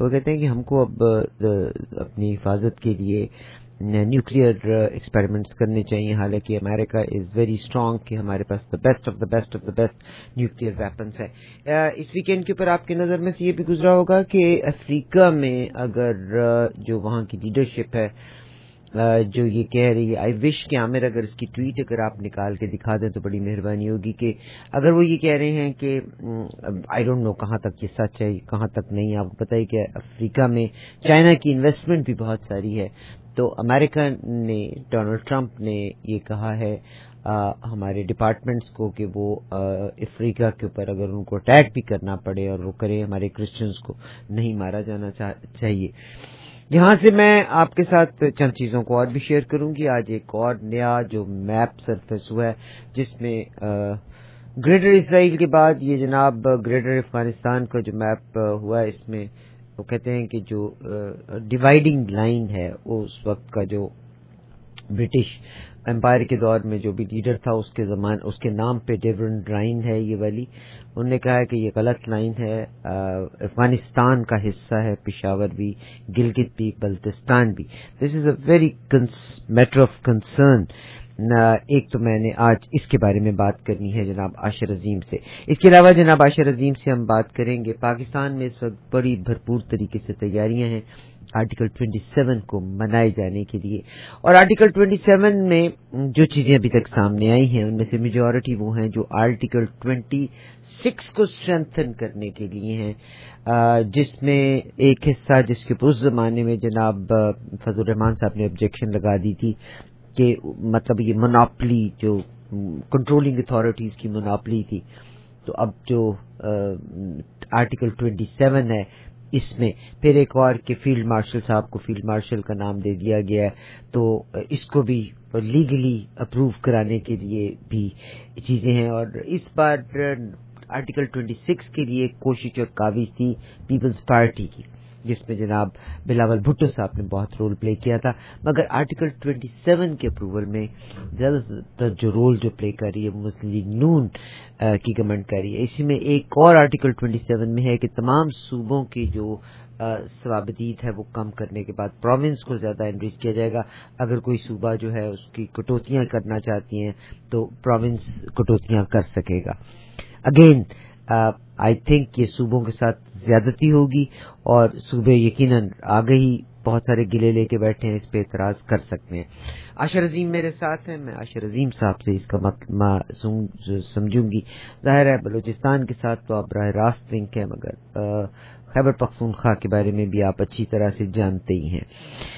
S2: وہ کہتے ہیں کہ ہم کو اب اپنی حفاظت کے لیے نیوکلیئر ایکسپیریمنٹس کرنے چاہیے، حالانکہ امریکہ از ویری اسٹرانگ کہ ہمارے پاس the best of the best of the best nuclear weapons ہے. اس ویکینڈ کے اوپر آپ کی نظر میں سے یہ بھی گزرا ہوگا کہ افریقہ میں اگر جو وہاں کی لیڈرشپ ہے جو یہ کہہ رہی ہے، آئی وش کہ عامر اگر اس کی ٹویٹ اگر آپ نکال کے دکھا دیں تو بڑی مہربانی ہوگی، کہ اگر وہ یہ کہہ رہے ہیں کہ آئی ڈونٹ نو کہاں تک یہ سچ ہے کہاں تک نہیں. آپ کو پتہ ہے کہ افریقہ میں چائنا کی انویسٹمنٹ بھی بہت ساری ہے، تو امریکہ نے ڈونلڈ ٹرمپ نے یہ کہا ہے آ, ہمارے ڈپارٹمنٹس کو کہ وہ افریقہ کے اوپر اگر ان کو اٹیک بھی کرنا پڑے اور وہ کرے، ہمارے کرسچنز کو نہیں مارا جانا چاہیے. یہاں سے میں آپ کے ساتھ چند چیزوں کو اور بھی شیئر کروں گی. آج ایک اور نیا جو میپ سرفیس ہوا ہے جس میں گریٹر اسرائیل کے بعد یہ جناب گریٹر افغانستان کا جو میپ ہوا ہے، اس میں وہ کہتے ہیں کہ جو ڈیوائڈنگ لائن ہے اس وقت کا جو برٹش امپائر کے دور میں جو بھی لیڈر تھا اس کے زمان اس کے نام پہ ڈیورنٹ لائن ہے یہ والی. انہوں نے کہا ہے کہ یہ غلط لائن ہے، افغانستان کا حصہ ہے پشاور بھی، گلگت بھی، بلتستان بھی. This is a very matter of concern. ایک تو میں نے آج اس کے بارے میں بات کرنی ہے جناب عاشر عظیم سے. اس کے علاوہ جناب عاشر عظیم سے ہم بات کریں گے پاکستان میں اس وقت بڑی بھرپور طریقے سے تیاریاں ہیں آرٹیکل سیون کو منائے جانے کے لیے، اور آرٹیکل سیون میں جو چیزیں ابھی تک سامنے آئی ہیں ان میں سے میجورٹی وہ ہیں جو آرٹیکل چھبیس کو اسٹرینتھن کرنے کے لیے ہیں، جس میں ایک حصہ جس کے اس زمانے میں جناب فضل الرحمان صاحب نے آبجیکشن لگا دی تھی کہ مطلب یہ مناپلی جو کنٹرولنگ اتھارٹیز کی مناپلی تھی، تو اب جو آرٹیکل سیون ہے اس میں پھر ایک اور کہ فیلڈ مارشل صاحب کو فیلڈ مارشل کا نام دے دیا گیا ہے، تو اس کو بھی لیگلی اپروو کرانے کے لیے بھی چیزیں ہیں. اور اس بار آرٹیکل چھبیس کے لیے کوشش اور کاوش تھی پیپلز پارٹی کی، جس میں جناب بلاول بھٹو صاحب نے بہت رول پلے کیا تھا، مگر آرٹیکل سیون کے اپروول میں زیادہ تر جو رول جو پلے کر رہی ہے مسلم لیگ نون کی گورنمنٹ کر رہی ہے. اسی میں ایک اور آرٹیکل سیون میں ہے کہ تمام صوبوں کی جو ثوابدید ہے وہ کم کرنے کے بعد پروونس کو زیادہ انریچ کیا جائے گا. اگر کوئی صوبہ جو ہے اس کی کٹوتیاں کرنا چاہتی ہیں تو پروونس کٹوتیاں کر سکے گا. اگین آئی تھنک یہ صوبوں کے ساتھ زیادتی ہوگی اور صوبے یقیناً آگے ہی بہت سارے گلے لے کے بیٹھے ہیں، اس پہ اعتراض کر سکتے ہیں. عاشر عظیم میرے ساتھ ہیں، میں عاشر عظیم صاحب سے اس کا مطلب سمجھوں گی. ظاہر ہے بلوچستان کے ساتھ تو آپ براہ راست لنک ہے، مگر خیبر پختونخوا کے بارے میں بھی آپ اچھی طرح سے جانتے ہی ہیں.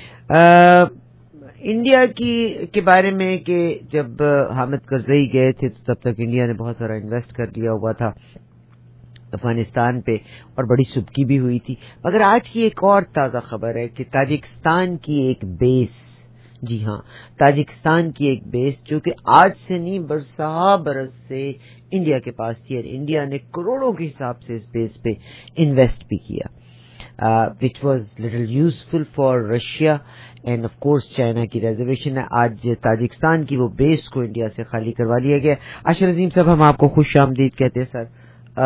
S2: انڈیا کی کے بارے میں کہ جب حامد کرزئی گئے تھے تو تب تک انڈیا نے بہت سارا انویسٹ کر لیا ہوا تھا افغانستان پہ اور بڑی سبکی بھی ہوئی تھی. مگر آج کی ایک اور تازہ خبر ہے کہ تاجکستان کی ایک بیس، جی ہاں تاجکستان کی ایک بیس جو کہ آج سے نہیں برسہ برس سے انڈیا کے پاس تھی، اور انڈیا نے کروڑوں کے حساب سے اس بیس پہ انویسٹ بھی کیا، which was little useful for Russia and of course China کی ریزرویشن ہے. آج تاجکستان کی وہ بیس کو انڈیا سے خالی کروا لیا گیا. عاشر عظیم صاحب ہم آپ کو خوش آمدید کہتے ہیں سر.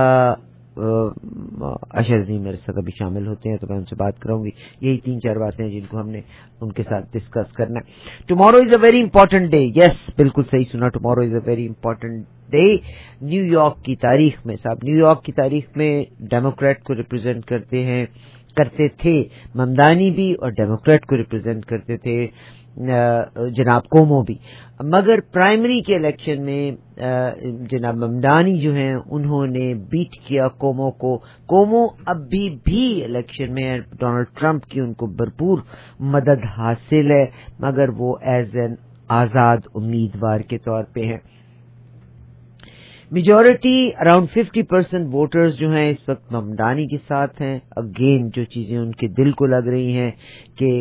S2: عاشر عظیم میرے ساتھ ابھی شامل ہوتے ہیں تو میں ان سے بات کراؤں گی. یہی تین چار باتیں ہیں جن کو ہم نے ان کے ساتھ ڈسکس کرنا ہے. Tomorrow is a very important day. Yes بالکل صحیح سنا، tomorrow is a very important day New York کی تاریخ میں. صاحب نیو یارک کی تاریخ میں ڈیموکریٹ کو ریپرزینٹ کرتے ہیں کرتے تھے ممدانی بھی، اور ڈیموکریٹ کو ریپرزینٹ کرتے تھے جناب کومو بھی. مگر پرائمری کے الیکشن میں جناب ممدانی جو ہیں انہوں نے بیٹ کیا کومو کو. کومو ابھی بھی الیکشن میں ڈونلڈ ٹرمپ کی ان کو بھرپور مدد حاصل ہے، مگر وہ ایز این آزاد امیدوار کے طور پہ ہیں. Majority around fifty percent voters جو ہیں اس وقت ممدانی کے ساتھ ہیں. اگین جو چیزیں ان کے دل کو لگ رہی ہیں کہ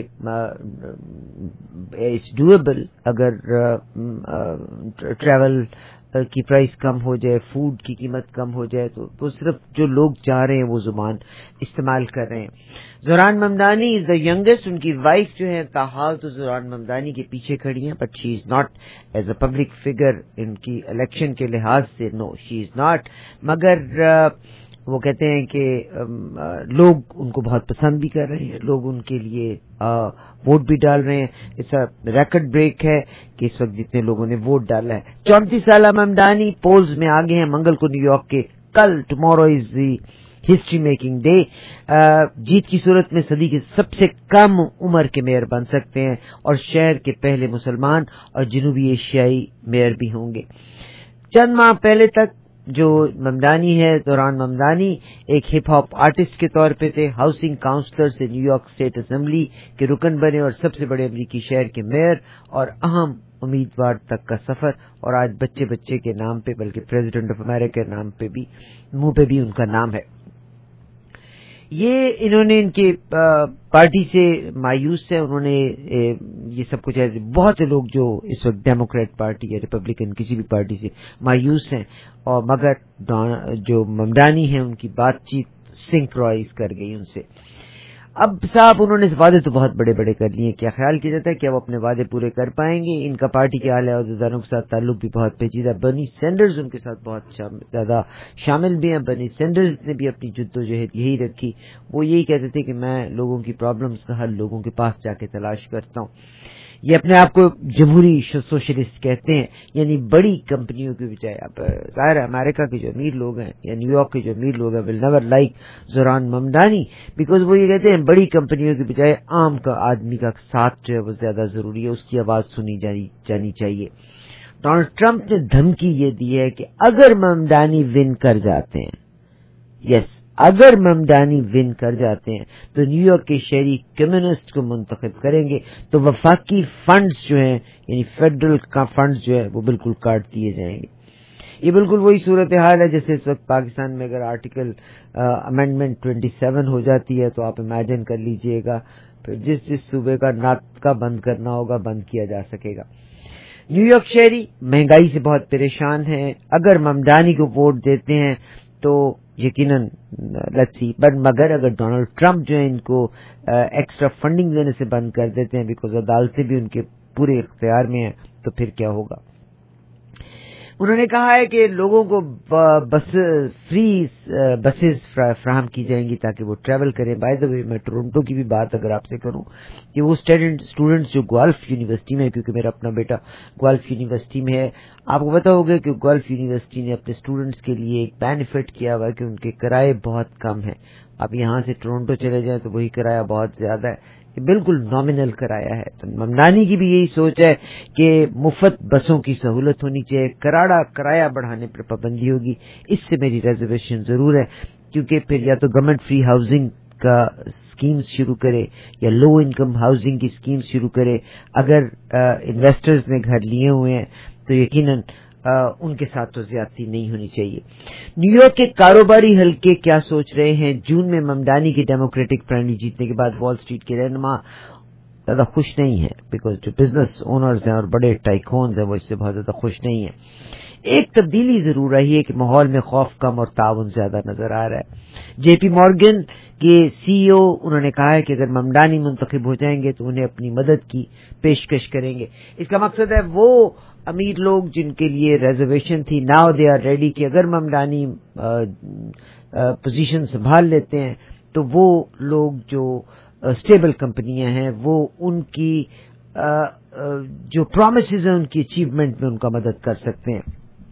S2: اٹس ڈویبل اگر ٹریول کی پرائس کم ہو جائے، فوڈ کی قیمت کم ہو جائے، تو وہ صرف جو لوگ چاہ رہے ہیں وہ زبان استعمال کر رہے ہیں. زوران ممدانی از دا ینگسٹ، ان کی وائف جو ہے تاحال تو زوران ممدانی کے پیچھے کھڑی ہیں، but she is not as a public figure ان کی الیکشن کے لحاظ سے، نو شی از ناٹ. مگر وہ کہتے ہیں کہ لوگ ان کو بہت پسند بھی کر رہے ہیں, لوگ ان کے لیے ووٹ بھی ڈال رہے ہیں. اس ریکارڈ بریک ہے کہ اس وقت جتنے لوگوں نے ووٹ ڈالا ہے. چونتیس سالہ ممدانی پولز میں آگے ہیں منگل کو نیو یارک کے. کل tomorrow is the history making day. جیت کی صورت میں صدی کے سب سے کم عمر کے میئر بن سکتے ہیں اور شہر کے پہلے مسلمان اور جنوبی ایشیائی میئر بھی ہوں گے. چند ماہ پہلے تک جو ممدانی ہے, دوران ممدانی ایک ہپ ہاپ آرٹسٹ کے طور پہ تھے. ہاؤسنگ کاؤنسلر سے نیو یارک اسٹیٹ اسمبلی کے رکن بنے اور سب سے بڑے امریکی شہر کے میئر اور اہم امیدوار تک کا سفر. اور آج بچے بچے کے نام پہ بلکہ پریزیڈنٹ آف امریکہ کے نام پہ بھی منہ پہ بھی ان کا نام ہے. یہ انہوں نے ان کے پارٹی سے مایوس ہے. انہوں نے یہ سب کچھ ایسے بہت سے لوگ جو اس وقت ڈیموکریٹ پارٹی یا ریپبلکن کسی بھی پارٹی سے مایوس ہیں, اور مگر جو ممدانی ہیں ان کی بات چیت سنکرائز کر گئی ان سے. اب صاحب انہوں نے وعدے تو بہت بڑے بڑے کر لیے. کیا خیال کیا جاتا ہے کہ وہ اپنے وعدے پورے کر پائیں گے؟ ان کا پارٹی کے اعلی عہدیداروں کے ساتھ تعلق بھی بہت پیچیدہ. برنی سینڈرز ان کے ساتھ بہت زیادہ شامل بھی ہیں. برنی سینڈرز نے بھی اپنی جدوجہد یہی رکھی. وہ یہی کہتے تھے کہ میں لوگوں کی پرابلمز کا حل لوگوں کے پاس جا کے تلاش کرتا ہوں. یہ اپنے آپ کو جمہوری سوشلسٹ کہتے ہیں, یعنی بڑی کمپنیوں کے بجائے. اب ظاہر ہے امریکہ کے جو امیر لوگ ہیں یا نیو یارک کے جو امیر لوگ ہیں will never like Zohran Mamdani, because وہ یہ کہتے ہیں بڑی کمپنیوں کے بجائے عام کا آدمی کا ساتھ جو ہے وہ زیادہ ضروری ہے, اس کی آواز سنی جانی چاہیے. ڈونلڈ ٹرمپ نے دھمکی یہ دی ہے کہ اگر ممدانی ون کر جاتے ہیں, یس اگر ممدانی ون کر جاتے ہیں تو نیو یارک کے شہری کمیونسٹ کو منتخب کریں گے تو وفاقی فنڈز جو ہیں یعنی فیڈرل فنڈز جو ہے وہ بالکل کاٹ دیے جائیں گے. یہ بالکل وہی صورتحال ہے جیسے اس وقت پاکستان میں اگر آرٹیکل امینڈمنٹ ٹوینٹی سیون ہو جاتی ہے تو آپ امیجن کر لیجئے گا پھر جس جس صوبے کا ناطقہ بند کرنا ہوگا بند کیا جا سکے گا. نیو یارک شہری مہنگائی سے بہت پریشان ہیں. اگر ممدانی کو ووٹ دیتے ہیں تو یقیناً لیٹس سی, بٹ مگر اگر ڈونلڈ ٹرمپ جو ہے ان کو ایکسٹرا فنڈنگ دینے سے بند کر دیتے ہیں بیکاز عدالتیں بھی ان کے پورے اختیار میں ہیں تو پھر کیا ہوگا. انہوں نے کہا ہے کہ لوگوں کو بس فری بسز فراہم کی جائیں گی تاکہ وہ ٹریول کریں. بائی دا وے میں ٹورنٹو کی بھی بات اگر آپ سے کروں کہ وہ اسٹوڈنٹس جو گولف یونیورسٹی میں, کیونکہ میرا اپنا بیٹا گولف یونیورسٹی میں ہے, آپ کو پتا ہوگا کہ گولف یونیورسٹی نے اپنے اسٹوڈنٹس کے لیے ایک بینیفٹ کیا ہوا ہے کہ ان کے کرائے بہت کم ہیں. آپ یہاں سے ٹورنٹو چلے جائیں تو وہی کرایہ بہت زیادہ ہے, بالکل نامنل کرایہ ہے. تو ممدانی کی بھی یہی سوچ ہے کہ مفت بسوں کی سہولت ہونی چاہیے, کراڑا کرایہ بڑھانے پر پابندی ہوگی. اس سے میری ریزرویشن ضرور ہے کیونکہ پھر یا تو گورنمنٹ فری ہاؤسنگ کا اسکیمز شروع کرے یا لو انکم ہاؤسنگ کی اسکیم شروع کرے. اگر انویسٹرز نے گھر لیے ہوئے ہیں تو یقیناً ان کے ساتھ تو زیادتی نہیں ہونی چاہیے. نیو یارک کے کاروباری حلقے کیا سوچ رہے ہیں؟ جون میں ممدانی کی ڈیموکریٹک پرائمری جیتنے کے بعد وال اسٹریٹ کے رہنما زیادہ خوش نہیں ہیں بیکاز جو بزنس اونرز ہیں اور بڑے ٹائکونز ہیں وہ اس سے بہت زیادہ خوش نہیں ہیں. ایک تبدیلی ضرور رہی ہے کہ ماحول میں خوف کم اور تعاون زیادہ نظر آ رہا ہے. جے پی مورگن کے سی ای او انہوں نے کہا ہے کہ اگر ممدانی منتخب ہو جائیں گے تو انہیں اپنی مدد کی پیشکش کریں گے. اس کا مقصد ہے وہ امیر لوگ جن کے لیے ریزرویشن تھی ناؤ دے آر ریڈی کہ اگر ممدانی پوزیشن سنبھال لیتے ہیں تو وہ لوگ جو اسٹیبل کمپنیاں ہیں وہ ان کی جو پرومسز ہیں ان کی اچیومنٹ میں ان کا مدد کر سکتے ہیں.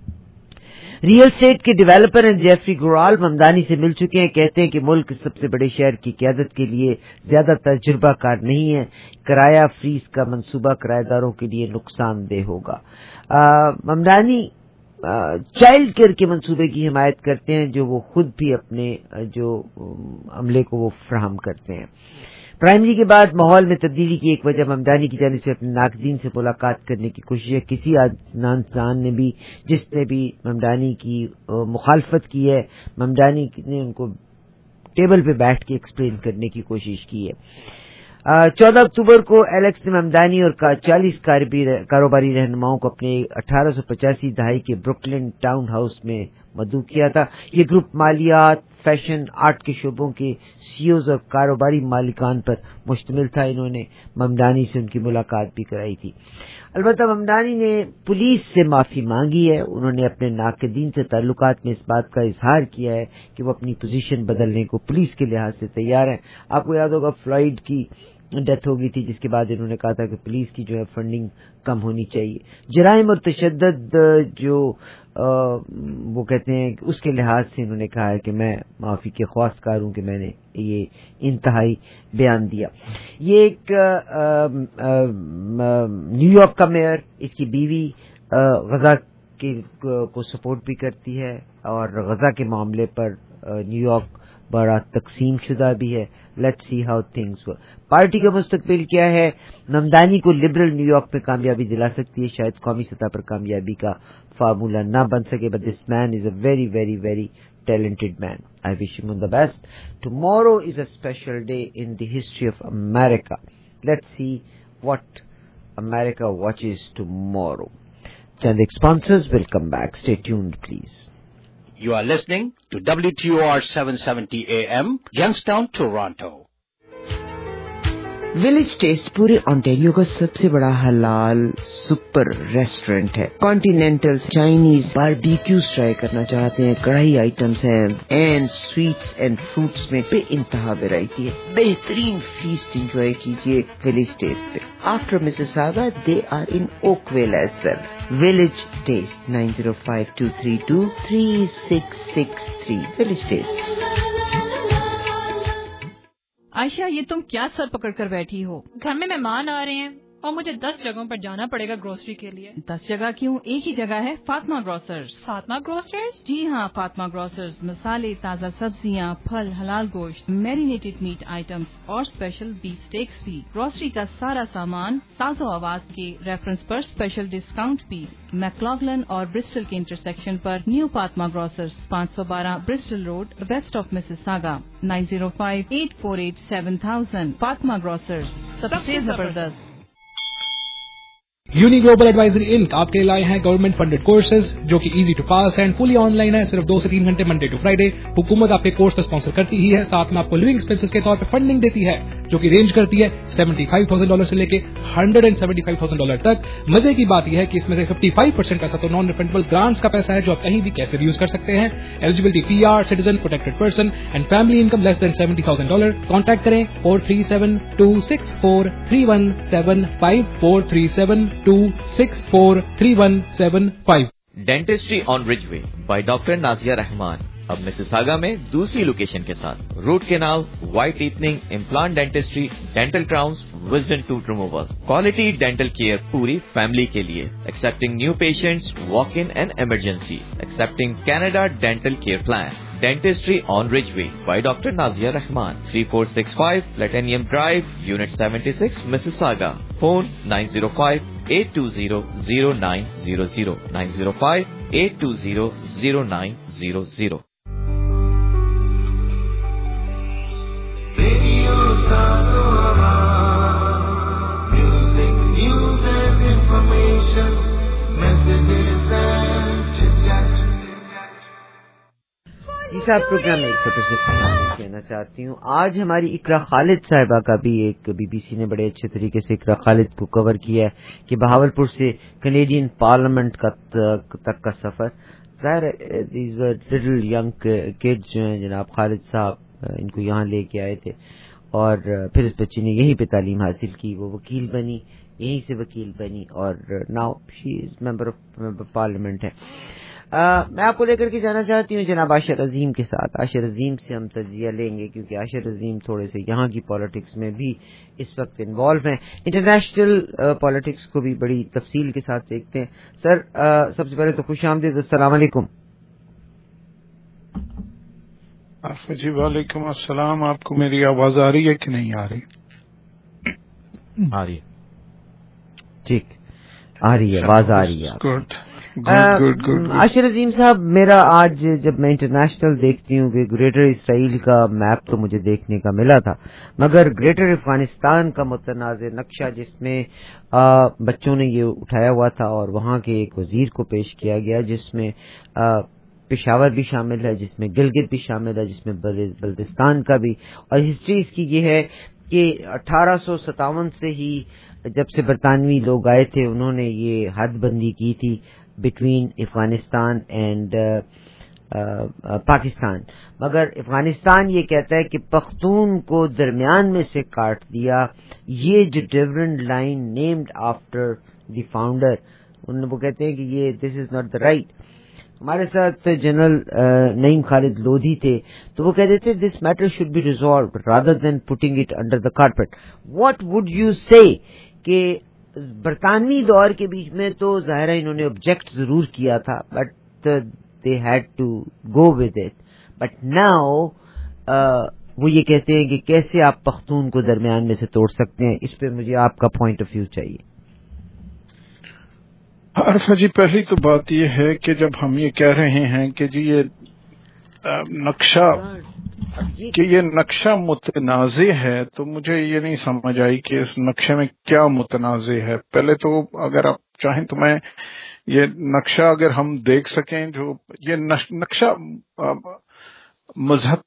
S2: ریئل اسٹیٹ کے ڈیولپر ہیں جیفری گورال ممدانی سے مل چکے ہیں. کہتے ہیں کہ ملک سب سے بڑے شہر کی قیادت کے لیے زیادہ تجربہ کار نہیں ہے. کرایہ فریز کا منصوبہ کرایہ داروں کے لیے نقصان دہ ہوگا. ممدانی چائلڈ کیئر کے منصوبے کی حمایت کرتے ہیں جو وہ خود بھی اپنے جو عملے کو وہ فراہم کرتے ہیں. پرائمری کے بعد ماحول میں تبدیلی کی ایک وجہ ممدانی کی جانب سے اپنے ناقدین سے ملاقات کرنے کی کوشش ہے. کسی انسان نے بھی جس نے بھی ممدانی کی مخالفت کی ہے ممدانی نے ان کو ٹیبل پہ بیٹھ کے ایکسپلین کرنے کی کوشش کی ہے. چودہ اکتوبر کو ایلیکس نے ممدانی اور چالیس کاروباری رہنماؤں کو اپنے اٹھارہ سو پچاسی دہائی کے بروکلن ٹاؤن ہاؤس میں مدعو کیا تھا. یہ گروپ مالیات، فیشن، آرٹ کے شعبوں کے سی اوز اور کاروباری مالکان پر مشتمل تھا. انہوں نے ممدانی سے ان کی ملاقات بھی کرائی تھی. البتہ ممدانی نے پولیس سے معافی مانگی ہے. انہوں نے اپنے ناقدین سے تعلقات میں اس بات کا اظہار کیا ہے کہ وہ اپنی پوزیشن بدلنے کو پولیس کے لحاظ سے تیار ہیں. آپ کو یاد ہوگا فلائیڈ کی ڈیتھ ہو گئی تھی، جس کے بعد انہوں نے کہا تھا کہ پولیس کی جو ہے فنڈنگ کم ہونی چاہیے. جرائم اور تشدد جو وہ کہتے ہیں اس کے لحاظ سے انہوں نے کہا ہے کہ میں معافی کے خواستگار ہوں کہ میں نے یہ انتہائی بیان دیا. یہ ایک نیو یارک کا میئر، اس کی بیوی غزہ کو سپورٹ بھی کرتی ہے اور غزہ کے معاملے پر نیو یارک بڑا تقسیم شدہ بھی ہے. Let's see how things work. Party کا مستقبل کیا ہے؟ ممدانی کو لبرل نیو یارک میں کامیابی دلا سکتی ہے. شاید قومی سطح پر کامیابی کا فارمولا نہ بن سکے، but this man is a very very very talented man. I wish him all the best. Tomorrow is a special day in the history of America. Let's see what America watches tomorrow. Chandik sponsors will come back. Stay tuned, please.
S6: You are listening to W T O R seven seventy A M, Youngstown, Toronto.
S2: Village taste پورے آنٹیریو کا سب سے بڑا حلال سپر ریسٹورینٹ ہے. کانٹینینٹل، چائنیز، باربیکیوز ٹرائی کرنا چاہتے ہیں، کڑھائی آئٹمس ہیں، اینڈ سویٹس اینڈ فروٹس میں بے انتہا ویرائٹی ہے. بہترین فیسٹ انجوائے کیجیے ولیج ٹیسٹ پہ. After Mississauga they are in Oakville as well. Village taste nine zero five two three two three six six three. Village taste.
S15: Aisha, یہ تم کیا سر پکڑ کر بیٹھی ہو؟ گھر میں مہمان آ رہے ہیں اور مجھے دس جگہوں پر جانا پڑے گا گروسری کے لیے.
S12: دس جگہ کیوں؟ ایک ہی جگہ ہے، فاطمہ گروسرز.
S15: فاطمہ گروسرز؟
S12: جی ہاں، فاطمہ گروسرز مسالے، تازہ سبزیاں، پھل، حلال گوشت، میرینیٹڈ میٹ آئٹمس اور اسپیشل بیف اسٹیکس بھی. گروسری کا سارا سامان ساز و آواز کے ریفرنس پر اسپیشل ڈسکاؤنٹ بھی. میکلاگلن اور برسٹل کے انٹرسیکشن پر نیو فاطمہ گروسرز، پانچ سو بارہ Bristol road, west of Mississauga. Nine zero five eight four eight seven thousand. Fatima grocers, سب سے زبردست.
S13: یونی گلوبل ایڈوائزری انک آپ کے لائے ہیں گورنمنٹ فنڈڈ کورسز جو کہ easy to pass and fully online ہے. صرف دو سے تین گھنٹے منڈے ٹو فرائیڈے. حکومت آپ کے کورس اسپانسر کرتی ہی ہے، ساتھ میں آپ کو لیونگ ایکسپینسز کے طور پہ فنڈنگ دیتی ہے جو کہ رینج کرتی ہے سیونٹی فائیو تھاؤزینڈ ڈالر سے لے کے hundred and seventy five thousand dollar تک. مزے کی بات یہ ہے کہ اس میں سے ففٹی فائیو پرسینٹ پیسہ تو نان ریفنڈیبل گرانٹس کا پیسہ ہے جو آپ کہیں بھی کیسے بھی یوز کر سکتے ہیں. Eligibility P R, citizen, protected person and family income less than seventy thousand dollar. Contact کریں four three seven two six four three one seven five four three seven two six four three one seven five.
S4: Dentistry on Ridgeway by doctor Nazia Rahman اب مسیساگا میں دوسری لوکیشن کے ساتھ. Root canal, white teething, implant dentistry, dental crowns, wisdom tooth removal. Quality dental care پوری فیملی کے لیے. Accepting new patients, walk in and emergency. Accepting Canada dental care plan. Dentistry on Ridgeway by Doctor Nazia Rahman. three four six five Platinum Drive, Unit seventy-six, Mississauga. Phone nine zero five eight two zero zero nine zero zero. nine zero five eight two zero zero nine zero zero.
S16: Radio Satsuma, music, news and information, messages and chit-chat.
S2: جی صاحب، پروگرام میں ایک طرح سے کہنا چاہتی ہوں. آج ہماری اقرا خالد صاحبہ کا بھی ایک بی بی سی نے بڑے اچھے طریقے سے اقرا خالد کو کور کیا ہے کہ بہاولپور سے کینیڈین پارلیمنٹ کا تک کا سفر. ظاہر these were little young kids جو ہیں جناب خالد صاحب ان کو یہاں لے کے آئے تھے اور پھر اس بچی نے یہیں پہ تعلیم حاصل کی. وہ وکیل بنی، یہیں سے وکیل بنی اور now she is member of parliament ہے. Uh, میں آپ کو لے کر کے جانا چاہتی ہوں جناب عاشر عظیم کے ساتھ. عاشر عظیم سے ہم تجزیہ لیں گے کیونکہ عاشر عظیم تھوڑے سے یہاں کی پالیٹکس میں بھی اس وقت انوالو ہیں. انٹرنیشنل پالیٹکس uh, کو بھی بڑی تفصیل کے ساتھ دیکھتے ہیں. سر uh, سب سے پہلے تو خوش آمدید. السلام علیکم.
S17: جی وعلیکم السلام. آپ کو میری آواز آ رہی ہے کہ نہیں آ رہی؟
S4: آ رہی ہے.
S2: ٹھیک آ رہی ہے، آواز آ رہی ہے.
S17: گڈ.
S2: عاشر عظیم صاحب، میرا آج جب میں انٹرنیشنل دیکھتی ہوں کہ گریٹر اسرائیل کا میپ تو مجھے دیکھنے کا ملا تھا، مگر گریٹر افغانستان کا متنازع نقشہ جس میں آ, بچوں نے یہ اٹھایا ہوا تھا اور وہاں کے ایک وزیر کو پیش کیا گیا جس میں آ, پشاور بھی شامل ہے، جس میں گلگت بھی شامل ہے، جس میں بلتستان کا بھی. اور ہسٹری اس کی یہ ہے کہ اٹھارہ سو ستاون سے ہی جب سے برطانوی لوگ آئے تھے انہوں نے یہ حد بندی کی تھی بٹوین افغانستان اینڈ پاکستان، مگر افغانستان یہ کہتا ہے کہ پختون کو درمیان میں سے کاٹ دیا. یہ جو Durand line named after the founder, وہ کہتے ہیں کہ یہ دس از ناٹ دا رائٹ. ہمارے ساتھ جنرل نعیم خالد لودھی تھے تو وہ کہتے تھے this matter should be resolved rather than putting it under the carpet. What would you say کہ برطانوی دور کے بیچ میں تو ظاہر ہے انہوں نے آبجیکٹ ضرور کیا تھا but they had to go with it, but now uh, وہ یہ کہتے ہیں کہ کیسے آپ پختون کو درمیان میں سے توڑ سکتے ہیں. اس پہ مجھے آپ کا پوائنٹ آف ویو چاہیے.
S17: عرفہ جی، پہلی تو بات یہ ہے کہ جب ہم یہ کہہ رہے ہیں کہ جی یہ نقشہ کہ یہ نقشہ متنازع ہے تو مجھے یہ نہیں سمجھ آئی کہ اس نقشے میں کیا متنازع ہے. پہلے تو اگر آپ چاہیں تو میں یہ نقشہ اگر ہم دیکھ سکیں، جو یہ نقشہ مذہب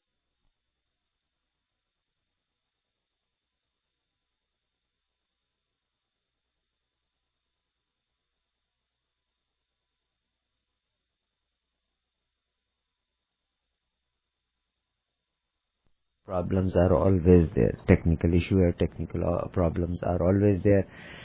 S2: problems are always there, technical issue or technical problems are always there.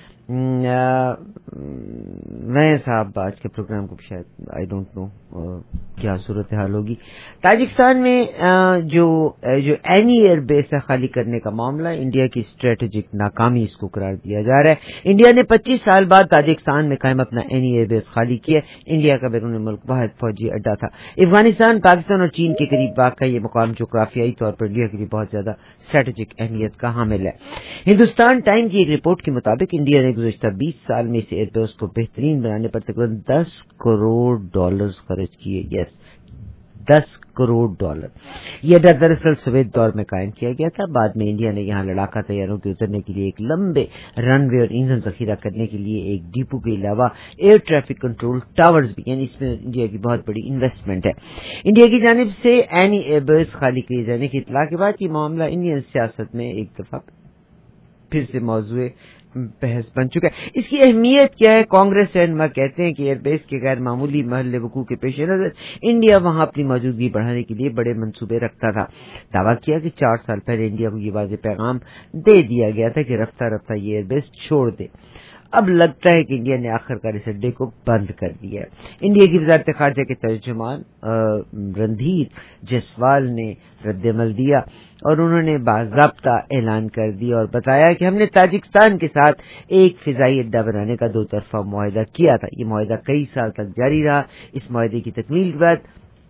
S2: میں صاحب آج کے پروگرام کو شاید آئی ڈونٹ نو کیا صورتحال ہوگی. تاجکستان میں جو جو اینی ایئر بیس ہے خالی کرنے کا معاملہ انڈیا کی اسٹریٹجک ناکامی اس کو قرار دیا جا رہا ہے. انڈیا نے پچیس سال بعد تاجکستان میں قائم اپنا اینی ایئر بیس خالی کیا. انڈیا کا بیرون ملک واحد فوجی اڈا تھا. افغانستان، پاکستان اور چین کے قریب واقع یہ مقام جغرافیائی طور پر انڈیا کے لیے بہت زیادہ اسٹریٹجک اہمیت کا حامل ہے. ہندوستان ٹائم کی ایک رپورٹ کے مطابق انڈیا نے گزشتہ بیس سال میں اس ایئر بیس کو بہترین بنانے پر تقریباً دس کروڑ ڈالرز خرچ کیے. یس دس کروڑ ڈالر. یہ اڈا دراصل سوویت دور میں قائم کیا گیا تھا. بعد میں انڈیا نے یہاں لڑاکا طیاروں کے اترنے کے لیے ایک لمبے رن وے اور ایندھن ذخیرہ کرنے کے لیے ایک ڈیپو کے علاوہ ایئر ٹریفک کنٹرول ٹاورز بھی، یعنی اس میں انڈیا کی بہت بڑی انویسٹمنٹ ہے. انڈیا کی جانب سے اینی ایئر بیس خالی کیے جانے کی اطلاع کے بعد یہ معاملہ انڈین سیاست میں ایک دفعہ پھر سے موضوع بحث بن چکا ہے. اس کی اہمیت کیا ہے؟ کانگریس رہنما کہتے ہیں کہ ایئر بیس کے غیر معمولی محل وقوع کے پیش نظر انڈیا وہاں اپنی موجودگی بڑھانے کے لیے بڑے منصوبے رکھتا تھا. دعویٰ کیا کہ چار سال پہلے انڈیا کو یہ واضح پیغام دے دیا گیا تھا کہ رفتہ رفتہ یہ ایئر بیس چھوڑ دے. اب لگتا ہے کہ انڈیا نے آخرکار اس اڈے کو بند کر دیا ہے. انڈیا کی وزارت خارجہ کے ترجمان رندھیر جیسوال نے رد عمل دیا اور انہوں نے باضابطہ اعلان کر دیا اور بتایا کہ ہم نے تاجکستان کے ساتھ ایک فضائی اڈا بنانے کا دو طرفہ معاہدہ کیا تھا. یہ معاہدہ کئی سال تک جاری رہا. اس معاہدے کی تکمیل کے بعد